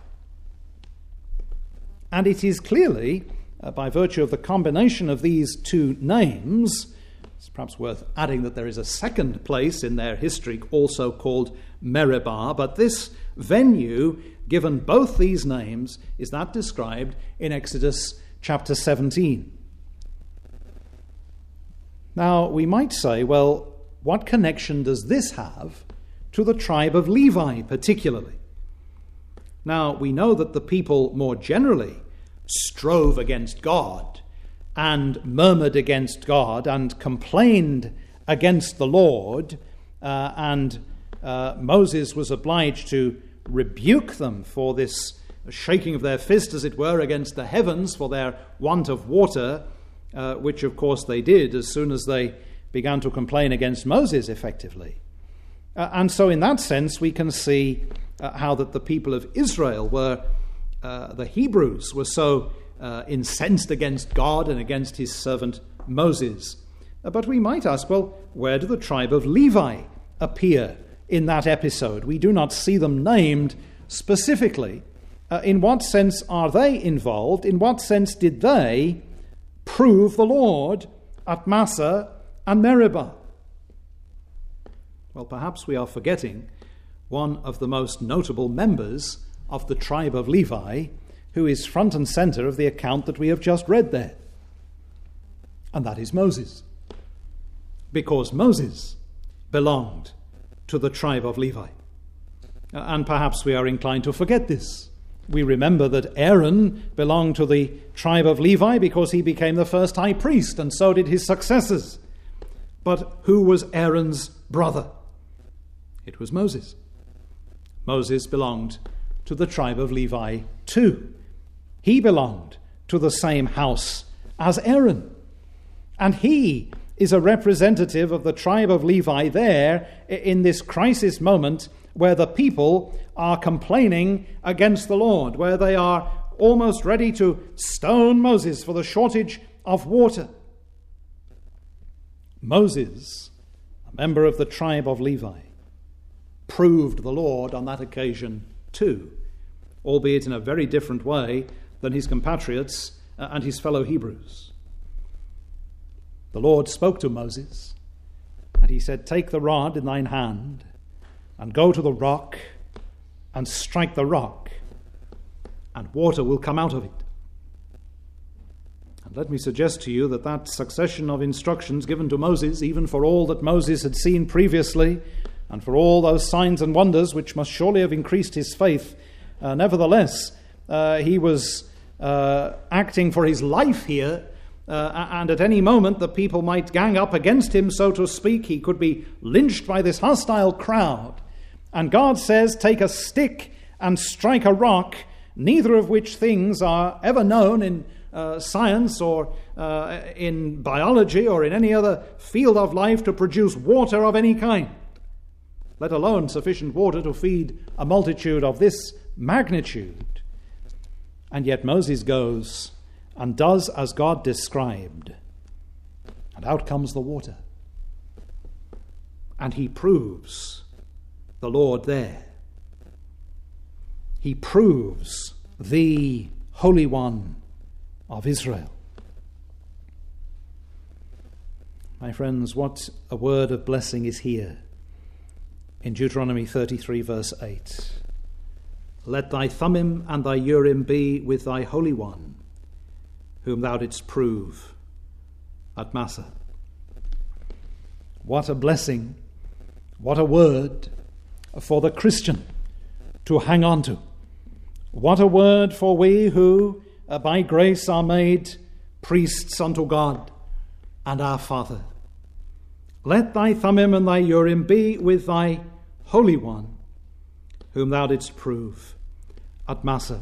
And it is clearly, uh, by virtue of the combination of these two names, It's perhaps worth adding that there is a second place in their history also called Meribah, but this venue, given both these names, is that described in Exodus chapter seventeen. Now, we might say, well, what connection does this have to the tribe of Levi particularly? Now, we know that the people more generally strove against God and murmured against God and complained against the Lord, uh, and uh, Moses was obliged to rebuke them for this shaking of their fist, as it were, against the heavens for their want of water, uh, which of course they did as soon as they began to complain against Moses effectively. Uh, and so in that sense we can see uh, how that the people of Israel were, uh, the Hebrews were so uh, incensed against God and against his servant Moses. Uh, but we might ask, well, where do the tribe of Levi appear in that episode? We do not see them named specifically. Uh, in what sense are they involved? In what sense did they prove the Lord at Massah and Meribah? Well, perhaps we are forgetting one of the most notable members of the tribe of Levi, who is front and center of the account that we have just read there. And that is Moses. Because Moses belonged to the tribe of Levi. And perhaps we are inclined to forget this. We remember that Aaron belonged to the tribe of Levi because he became the first high priest, and so did his successors. But who was Aaron's brother? It was Moses. Moses belonged to the tribe of Levi too. He belonged to the same house as Aaron. And he is a representative of the tribe of Levi there in this crisis moment where the people are complaining against the Lord, where they are almost ready to stone Moses for the shortage of water. Moses, a member of the tribe of Levi, proved the Lord on that occasion too, albeit in a very different way than his compatriots and his fellow Hebrews. The Lord spoke to Moses, and he said, "Take the rod in thine hand, and go to the rock, and strike the rock, and water will come out of it." And let me suggest to you that that succession of instructions given to Moses, even for all that Moses had seen previously, and for all those signs and wonders which must surely have increased his faith, uh, nevertheless, uh, he was uh, acting for his life here, uh, and at any moment the people might gang up against him, so to speak. He could be lynched by this hostile crowd. And God says, take a stick and strike a rock, neither of which things are ever known in uh, science or uh, in biology or in any other field of life to produce water of any kind, let alone sufficient water to feed a multitude of this magnitude. And yet Moses goes and does as God described, and out comes the water. And he proves the Lord there. He proves the Holy One of Israel. My friends, what a word of blessing is here in Deuteronomy thirty-three, verse eight. Let thy Thummim and thy Urim be with thy Holy One, whom thou didst prove at Massah. What a blessing, what a word for the Christian to hang on to. What a word for we who uh, by grace are made priests unto God and our Father. Let thy Thummim and thy Urim be with thy Holy One, whom thou didst prove at Massah.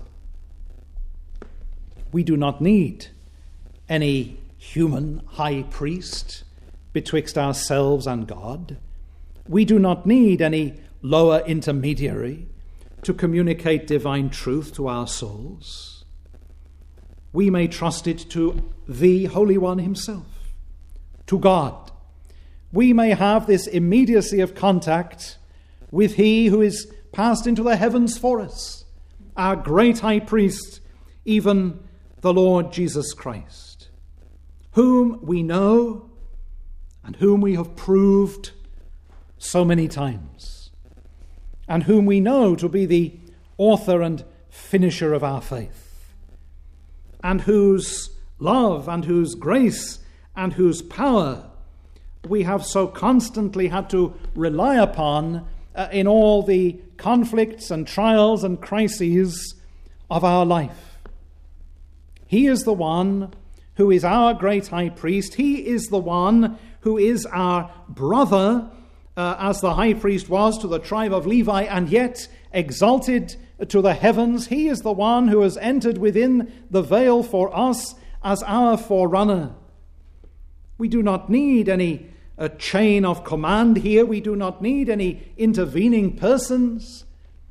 We do not need any human high priest betwixt ourselves and God. We do not need any lower intermediary to communicate divine truth to our souls. We may trust it to the Holy One himself, to God. We may have this immediacy of contact with he who is passed into the heavens for us, our great high priest, even the Lord Jesus Christ, whom we know and whom we have proved so many times, and whom we know to be the author and finisher of our faith, and whose love and whose grace and whose power we have so constantly had to rely upon uh, in all the conflicts and trials and crises of our life. He is the one who is our great high priest. He is the one who is our brother, uh, as the high priest was to the tribe of Levi, and yet exalted to the heavens. He is the one who has entered within the veil for us as our forerunner. We do not need any a chain of command here. We do not need any intervening persons.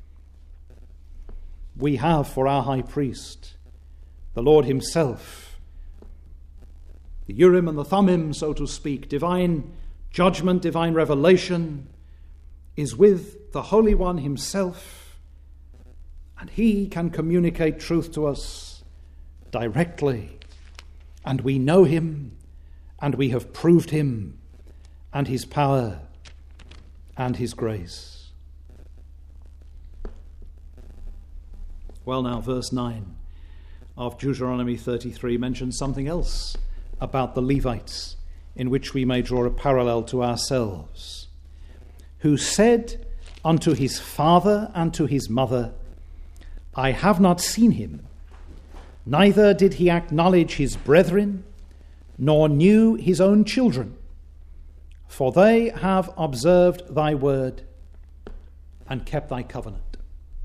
We have for our high priest the Lord himself, the Urim and the Thummim, so to speak. Divine judgment, divine revelation is with the Holy One himself, and he can communicate truth to us directly, and we know him, and we have proved him, and his power, and his grace. Well, now, verse nine of Deuteronomy thirty-three mentions something else about the Levites, in which we may draw a parallel to ourselves. Who said unto his father and to his mother, I have not seen him, neither did he acknowledge his brethren, nor knew his own children. For they have observed thy word and kept thy covenant.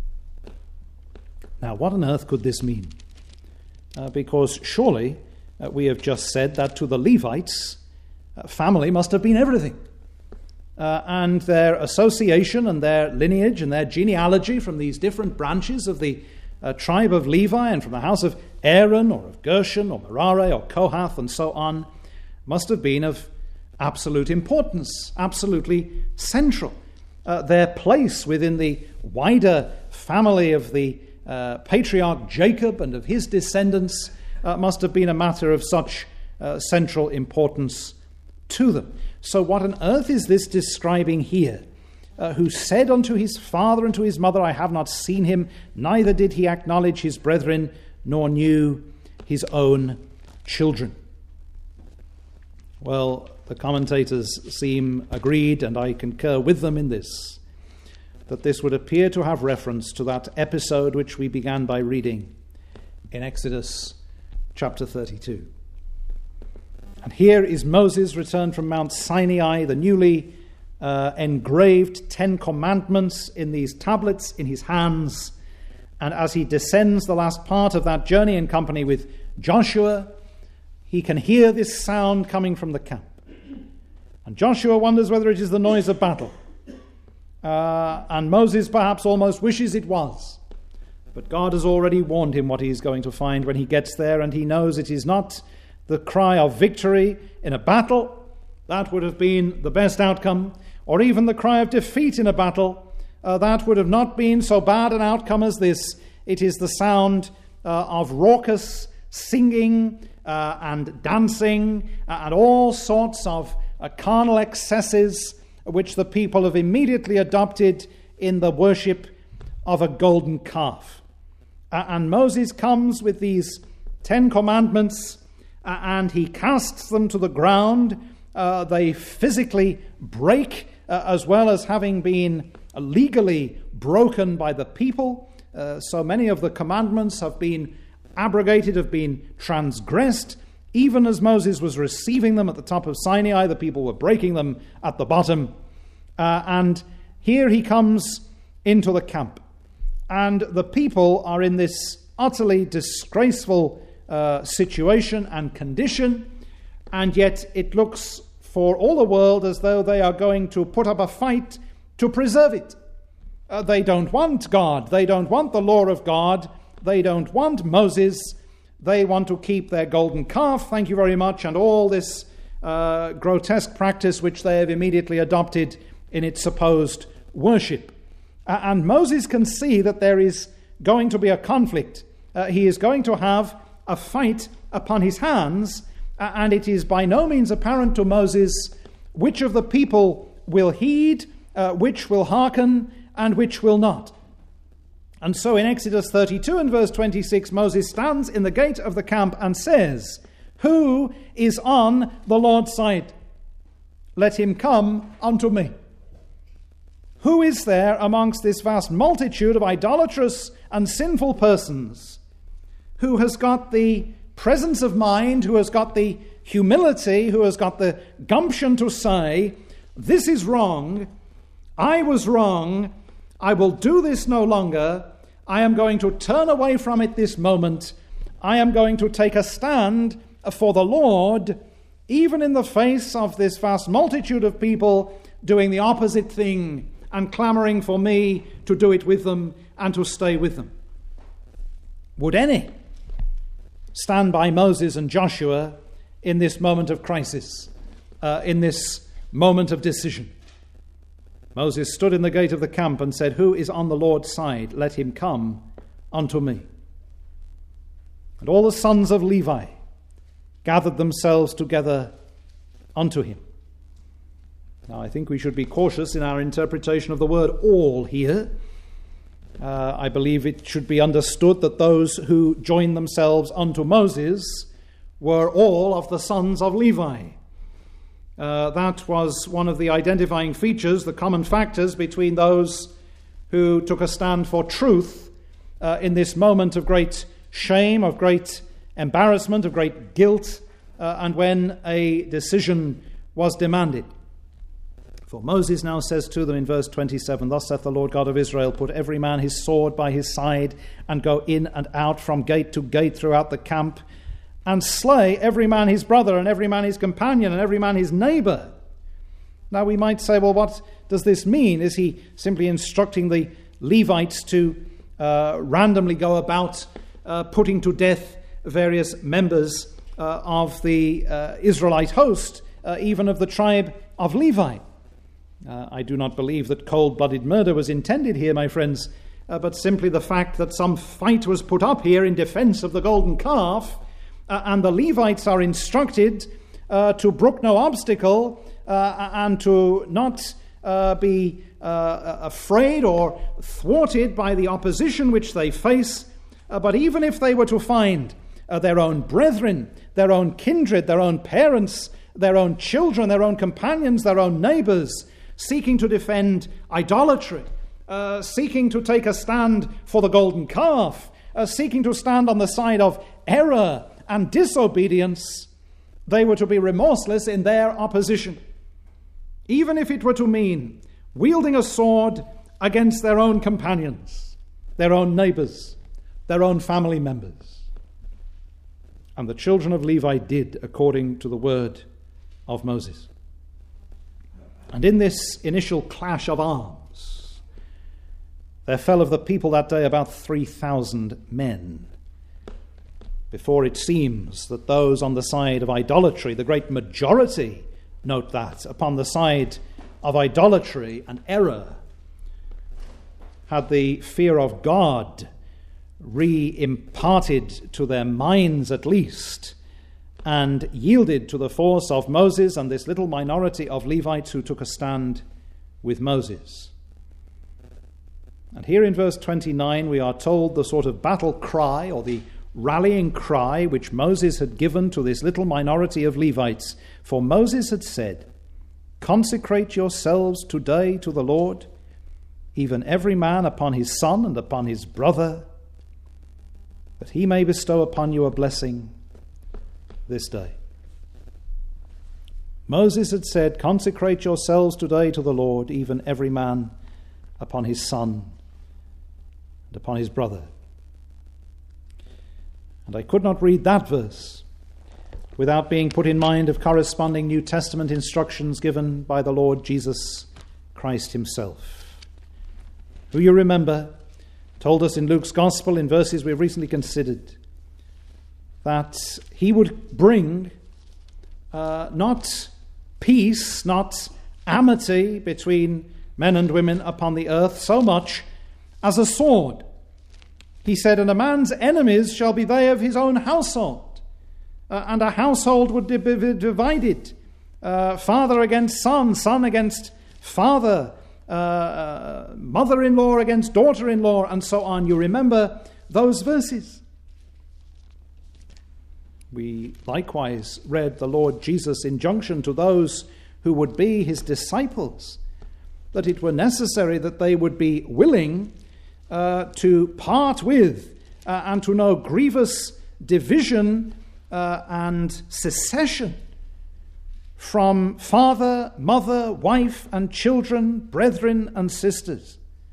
Now, what on earth could this mean? Uh, because surely uh, we have just said that to the Levites, uh, family must have been everything. Uh, and their association and their lineage and their genealogy from these different branches of the uh, tribe of Levi and from the house of Aaron or of Gershon or Merari or Kohath and so on must have been of absolute importance, absolutely central. Uh, their place within the wider family of the uh, patriarch Jacob and of his descendants uh, must have been a matter of such uh, central importance to them. So what on earth is this describing here? Uh, who said unto his father and to his mother, I have not seen him, neither did he acknowledge his brethren, nor knew his own children. Well, the commentators seem agreed, and I concur with them in this, that this would appear to have reference to that episode which we began by reading in Exodus chapter thirty-two. And here is Moses returned from Mount Sinai, the newly uh, engraved Ten Commandments in these tablets in his hands. And as he descends the last part of that journey in company with Joshua, he can hear this sound coming from the camp. And Joshua wonders whether it is the noise of battle. Uh, and Moses perhaps almost wishes it was. But God has already warned him what he is going to find when he gets there, and he knows it is not the cry of victory in a battle. That would have been the best outcome. Or even the cry of defeat in a battle. Uh, that would have not been so bad an outcome as this. It is the sound uh, of raucous singing uh, and dancing uh, and all sorts of uh, carnal excesses which the people have immediately adopted in the worship of a golden calf. Uh, and Moses comes with these Ten Commandments uh, and he casts them to the ground. Uh, they physically break uh, as well as having been legally broken by the people. Uh, so many of the commandments have been abrogated, have been transgressed. Even as Moses was receiving them at the top of Sinai, the people were breaking them at the bottom. Uh, and here he comes into the camp. And the people are in this utterly disgraceful uh, situation and condition. And yet it looks for all the world as though they are going to put up a fight to preserve it. Uh, they don't want God. They don't want the law of God. They don't want Moses. They want to keep their golden calf, thank you very much, and all this uh, grotesque practice which they have immediately adopted in its supposed worship. Uh, and Moses can see that there is going to be a conflict. Uh, he is going to have a fight upon his hands, uh, and it is by no means apparent to Moses which of the people will heed, uh, which will hearken, and which will not. And so in Exodus thirty-two and verse twenty-six, Moses stands in the gate of the camp and says, "Who is on the Lord's side? Let him come unto me." Who is there amongst this vast multitude of idolatrous and sinful persons who has got the presence of mind, who has got the humility, who has got the gumption to say, "This is wrong, I was wrong, I will do this no longer, I am going to turn away from it this moment, I am going to take a stand for the Lord, even in the face of this vast multitude of people doing the opposite thing and clamoring for me to do it with them and to stay with them." Would any stand by Moses and Joshua in this moment of crisis, uh, in this moment of decision? Moses stood in the gate of the camp and said, "Who is on the Lord's side? Let him come unto me." And all the sons of Levi gathered themselves together unto him. Now, I think we should be cautious in our interpretation of the word "all" here. Uh, I believe it should be understood that those who joined themselves unto Moses were all of the sons of Levi. Uh, that was one of the identifying features, the common factors between those who took a stand for truth uh, in this moment of great shame, of great embarrassment, of great guilt, uh, and when a decision was demanded. For Moses now says to them in verse twenty-seven, "Thus saith the Lord God of Israel, put every man his sword by his side, and go in and out from gate to gate throughout the camp, and slay every man his brother, and every man his companion, and every man his neighbor." Now we might say, well, what does this mean? Is he simply instructing the Levites to uh, randomly go about uh, putting to death various members uh, of the uh, Israelite host, uh, even of the tribe of Levi? Uh, I do not believe that cold-blooded murder was intended here, my friends, uh, but simply the fact that some fight was put up here in defense of the golden calf, uh, and the Levites are instructed uh, to brook no obstacle uh, and to not uh, be uh, afraid or thwarted by the opposition which they face. Uh, but even if they were to find uh, their own brethren, their own kindred, their own parents, their own children, their own companions, their own neighbors, seeking to defend idolatry, uh, seeking to take a stand for the golden calf, uh, seeking to stand on the side of error and disobedience, they were to be remorseless in their opposition, even if it were to mean wielding a sword against their own companions, their own neighbors, their own family members. And the children of Levi did according to the word of Moses. And in this initial clash of arms, there fell of the people that day about three thousand men. Before it seems that those on the side of idolatry, the great majority, note that, upon the side of idolatry and error, had the fear of God re-imparted to their minds at least, and yielded to the force of Moses and this little minority of Levites who took a stand with Moses. And here in verse twenty-nine we are told the sort of battle cry or the rallying cry which Moses had given to this little minority of Levites. For Moses had said, "Consecrate yourselves today to the Lord, even every man upon his son and upon his brother, that he may bestow upon you a blessing this day." Moses had said, "Consecrate yourselves today to the Lord, even every man upon his son and upon his brother." And I could not read that verse without being put in mind of corresponding New Testament instructions given by the Lord Jesus Christ himself, who, you remember, told us in Luke's Gospel in verses we've recently considered that he would bring uh, not peace, not amity between men and women upon the earth so much as a sword. He said, "And a man's enemies shall be they of his own household." Uh, and a household would be divided uh, father against son, son against father, uh, uh, mother-in-law against daughter-in-law, and so on. You remember those verses. We likewise read the Lord Jesus' injunction to those who would be his disciples, that it were necessary that they would be willing uh, to part with uh, and to know grievous division uh, and secession from father, mother, wife, and children, brethren, and sisters.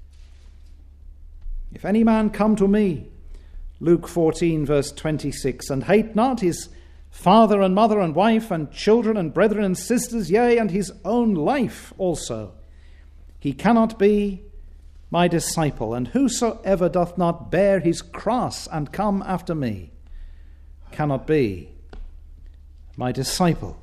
If any man come to me, Luke fourteen, verse twenty-six, and hate not his father and mother and wife and children and brethren and sisters, yea, and his own life also, he cannot be my disciple. And whosoever doth not bear his cross and come after me cannot be my disciple.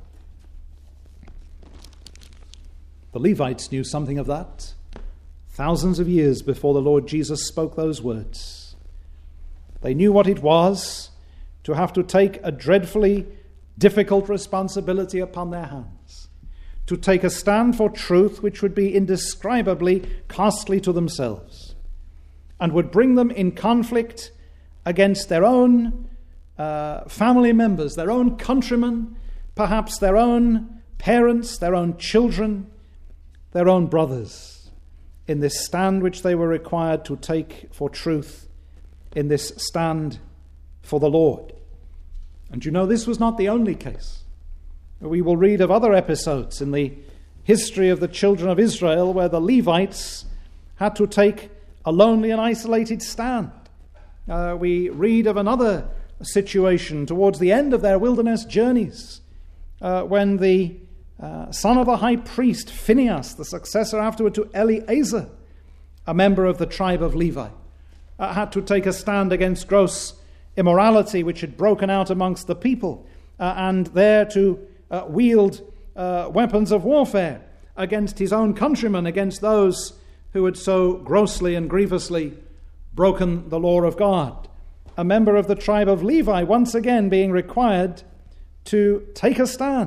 The Levites knew something of that thousands of years before the Lord Jesus spoke those words. They knew what it was to have to take a dreadfully difficult responsibility upon their hands, to take a stand for truth which would be indescribably costly to themselves and would bring them in conflict against their own uh, family members, their own countrymen, perhaps their own parents, their own children, their own brothers, in this stand which they were required to take for truth, in this stand for the Lord. And you know, this was not the only case. We will read of other episodes in the history of the children of Israel where the Levites had to take a lonely and isolated stand. Uh, we read of another situation towards the end of their wilderness journeys uh, when the uh, son of the high priest, Phinehas, the successor afterward to Eleazar, a member of the tribe of Levi, uh, had to take a stand against gross immorality which had broken out amongst the people, uh, and there to uh, wield uh, weapons of warfare against his own countrymen, against those who had so grossly and grievously broken the law of God. A member of the tribe of Levi once again being required to take a stand.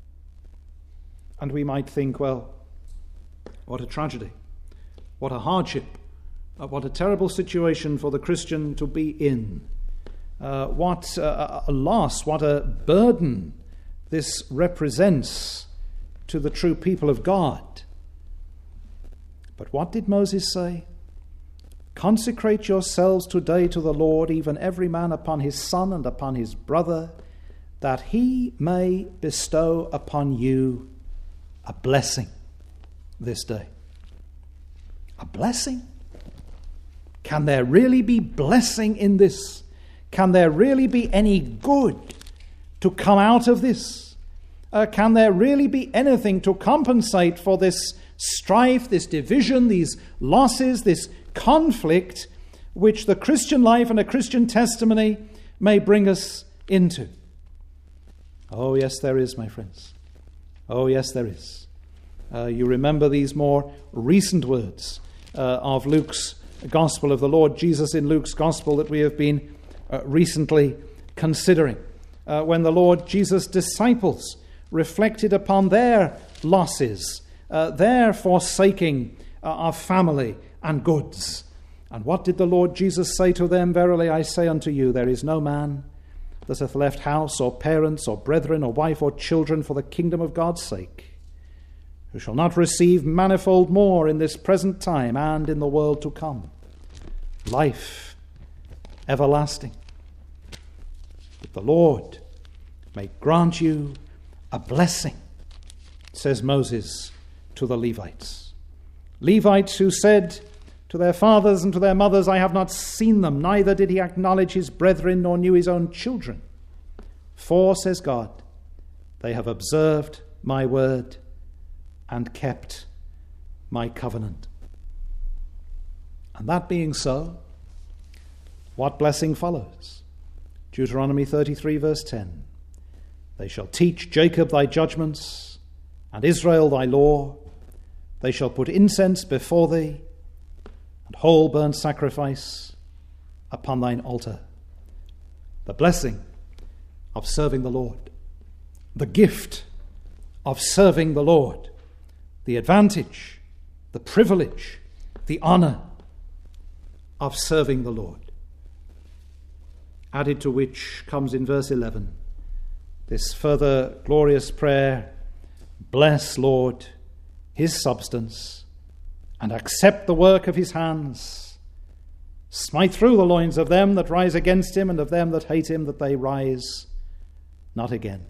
And we might think, well, what a tragedy, what a hardship, uh, what a terrible situation for the Christian to be in. Uh, what uh, a loss, what a burden this represents to the true people of God. But what did Moses say? Consecrate yourselves today to the Lord, even every man upon his son and upon his brother, that he may bestow upon you a blessing this day. A blessing? Can there really be blessing in this? Can there really be any good to come out of this? Uh, can there really be anything to compensate for this strife, this division, these losses, this conflict which the Christian life and a Christian testimony may bring us into? Oh, yes, there is, my friends. Oh, yes, there is. Uh, you remember these more recent words uh, of Luke's Gospel, of the Lord Jesus in Luke's Gospel that we have been uh, recently considering, uh, when the Lord Jesus' disciples reflected upon their losses, uh, their forsaking uh, of family and goods. And what did the Lord Jesus say to them? Verily I say unto you, there is no man that hath left house or parents or brethren or wife or children for the kingdom of God's sake, who shall not receive manifold more in this present time and in the world to come, life everlasting. That the Lord may grant you a blessing, says Moses to the Levites. Levites who said to their fathers and to their mothers, I have not seen them, neither did he acknowledge his brethren, nor knew his own children. For, says God, they have observed my word and kept my covenant. And that being so, what blessing follows? Deuteronomy thirty-three, verse ten. They shall teach Jacob thy judgments, and Israel thy law. They shall put incense before thee, and whole burnt sacrifice upon thine altar. The blessing of serving the Lord, the gift of serving the Lord, the advantage, the privilege, the honor of serving the Lord. Added to which comes in verse eleven this further glorious prayer, bless, Lord, his substance, and accept the work of his hands. Smite through the loins of them that rise against him, and of them that hate him, that they rise not again.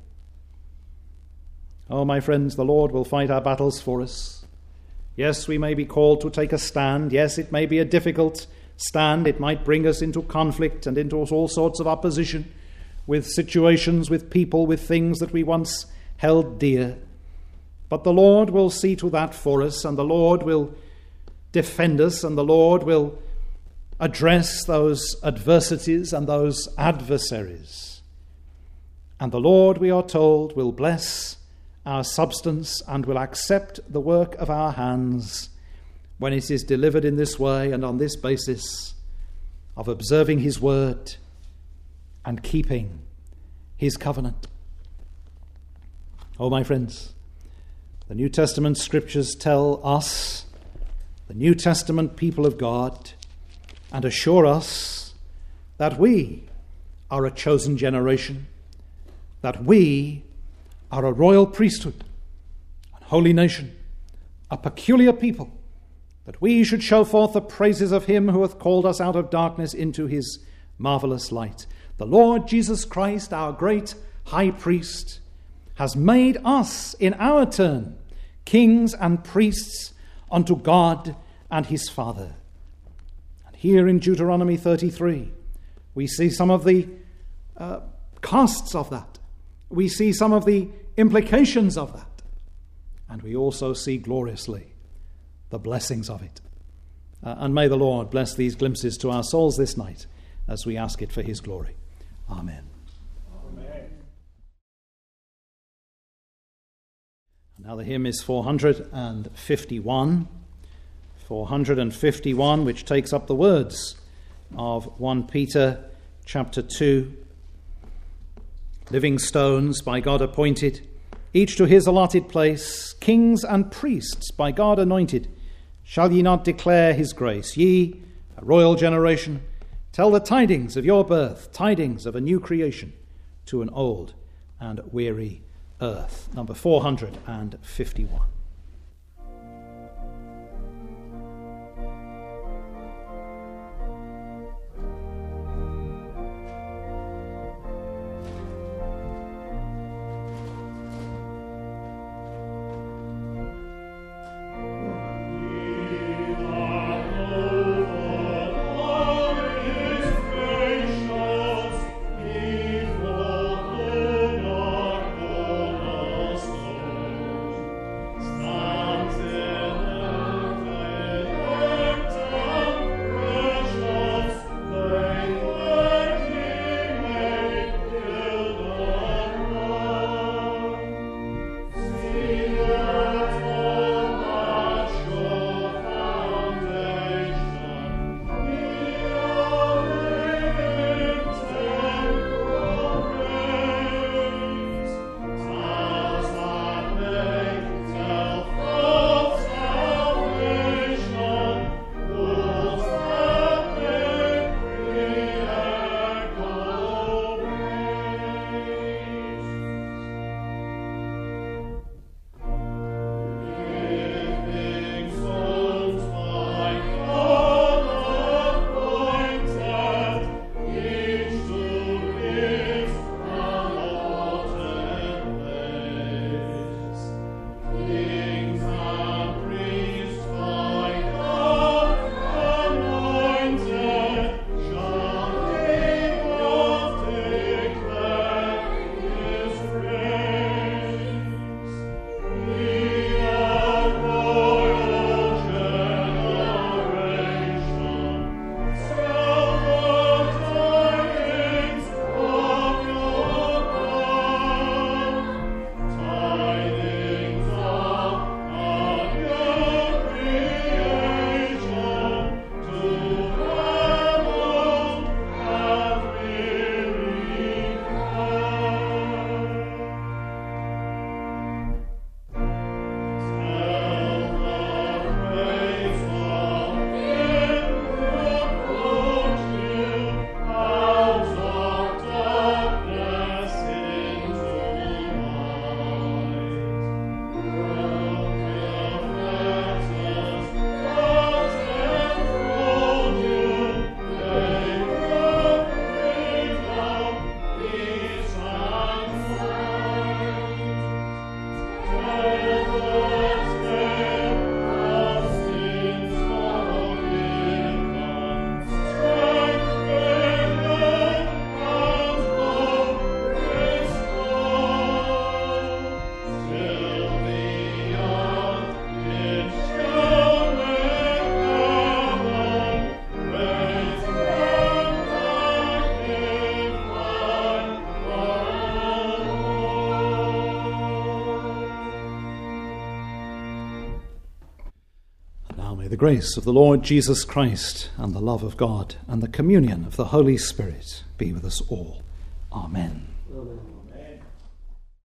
Oh, my friends, the Lord will fight our battles for us. Yes, we may be called to take a stand. Yes, it may be a difficult stand. It might bring us into conflict and into all sorts of opposition with situations, with people, with things that we once held dear. But the Lord will see to that for us, and the Lord will defend us, and the Lord will address those adversities and those adversaries. And the Lord, we are told, will bless our substance and will accept the work of our hands when it is delivered in this way and on this basis of observing his word and keeping his covenant. Oh, my friends, the New Testament scriptures tell us, the New Testament people of God, and assure us that we are a chosen generation, that we are a royal priesthood, a holy nation, a peculiar people, that we should show forth the praises of him who hath called us out of darkness into his marvelous light. The Lord Jesus Christ, our great high priest, has made us in our turn kings and priests unto God and his Father. And here in Deuteronomy thirty-three, we see some of the uh, costs of that. We see some of the implications of that. And we also see gloriously the blessings of it. Uh, and may the Lord bless these glimpses to our souls this night as we ask it for his glory. Amen. Amen. Now the hymn is four hundred fifty-one. four hundred fifty-one, which takes up the words of First Peter chapter two. Living stones by God appointed, each to his allotted place, kings and priests by God anointed, shall ye not declare his grace? Ye, a royal generation, tell the tidings of your birth, tidings of a new creation to an old and weary earth. Number four hundred fifty-one. May the grace of the Lord Jesus Christ and the love of God and the communion of the Holy Spirit be with us all. Amen. Amen.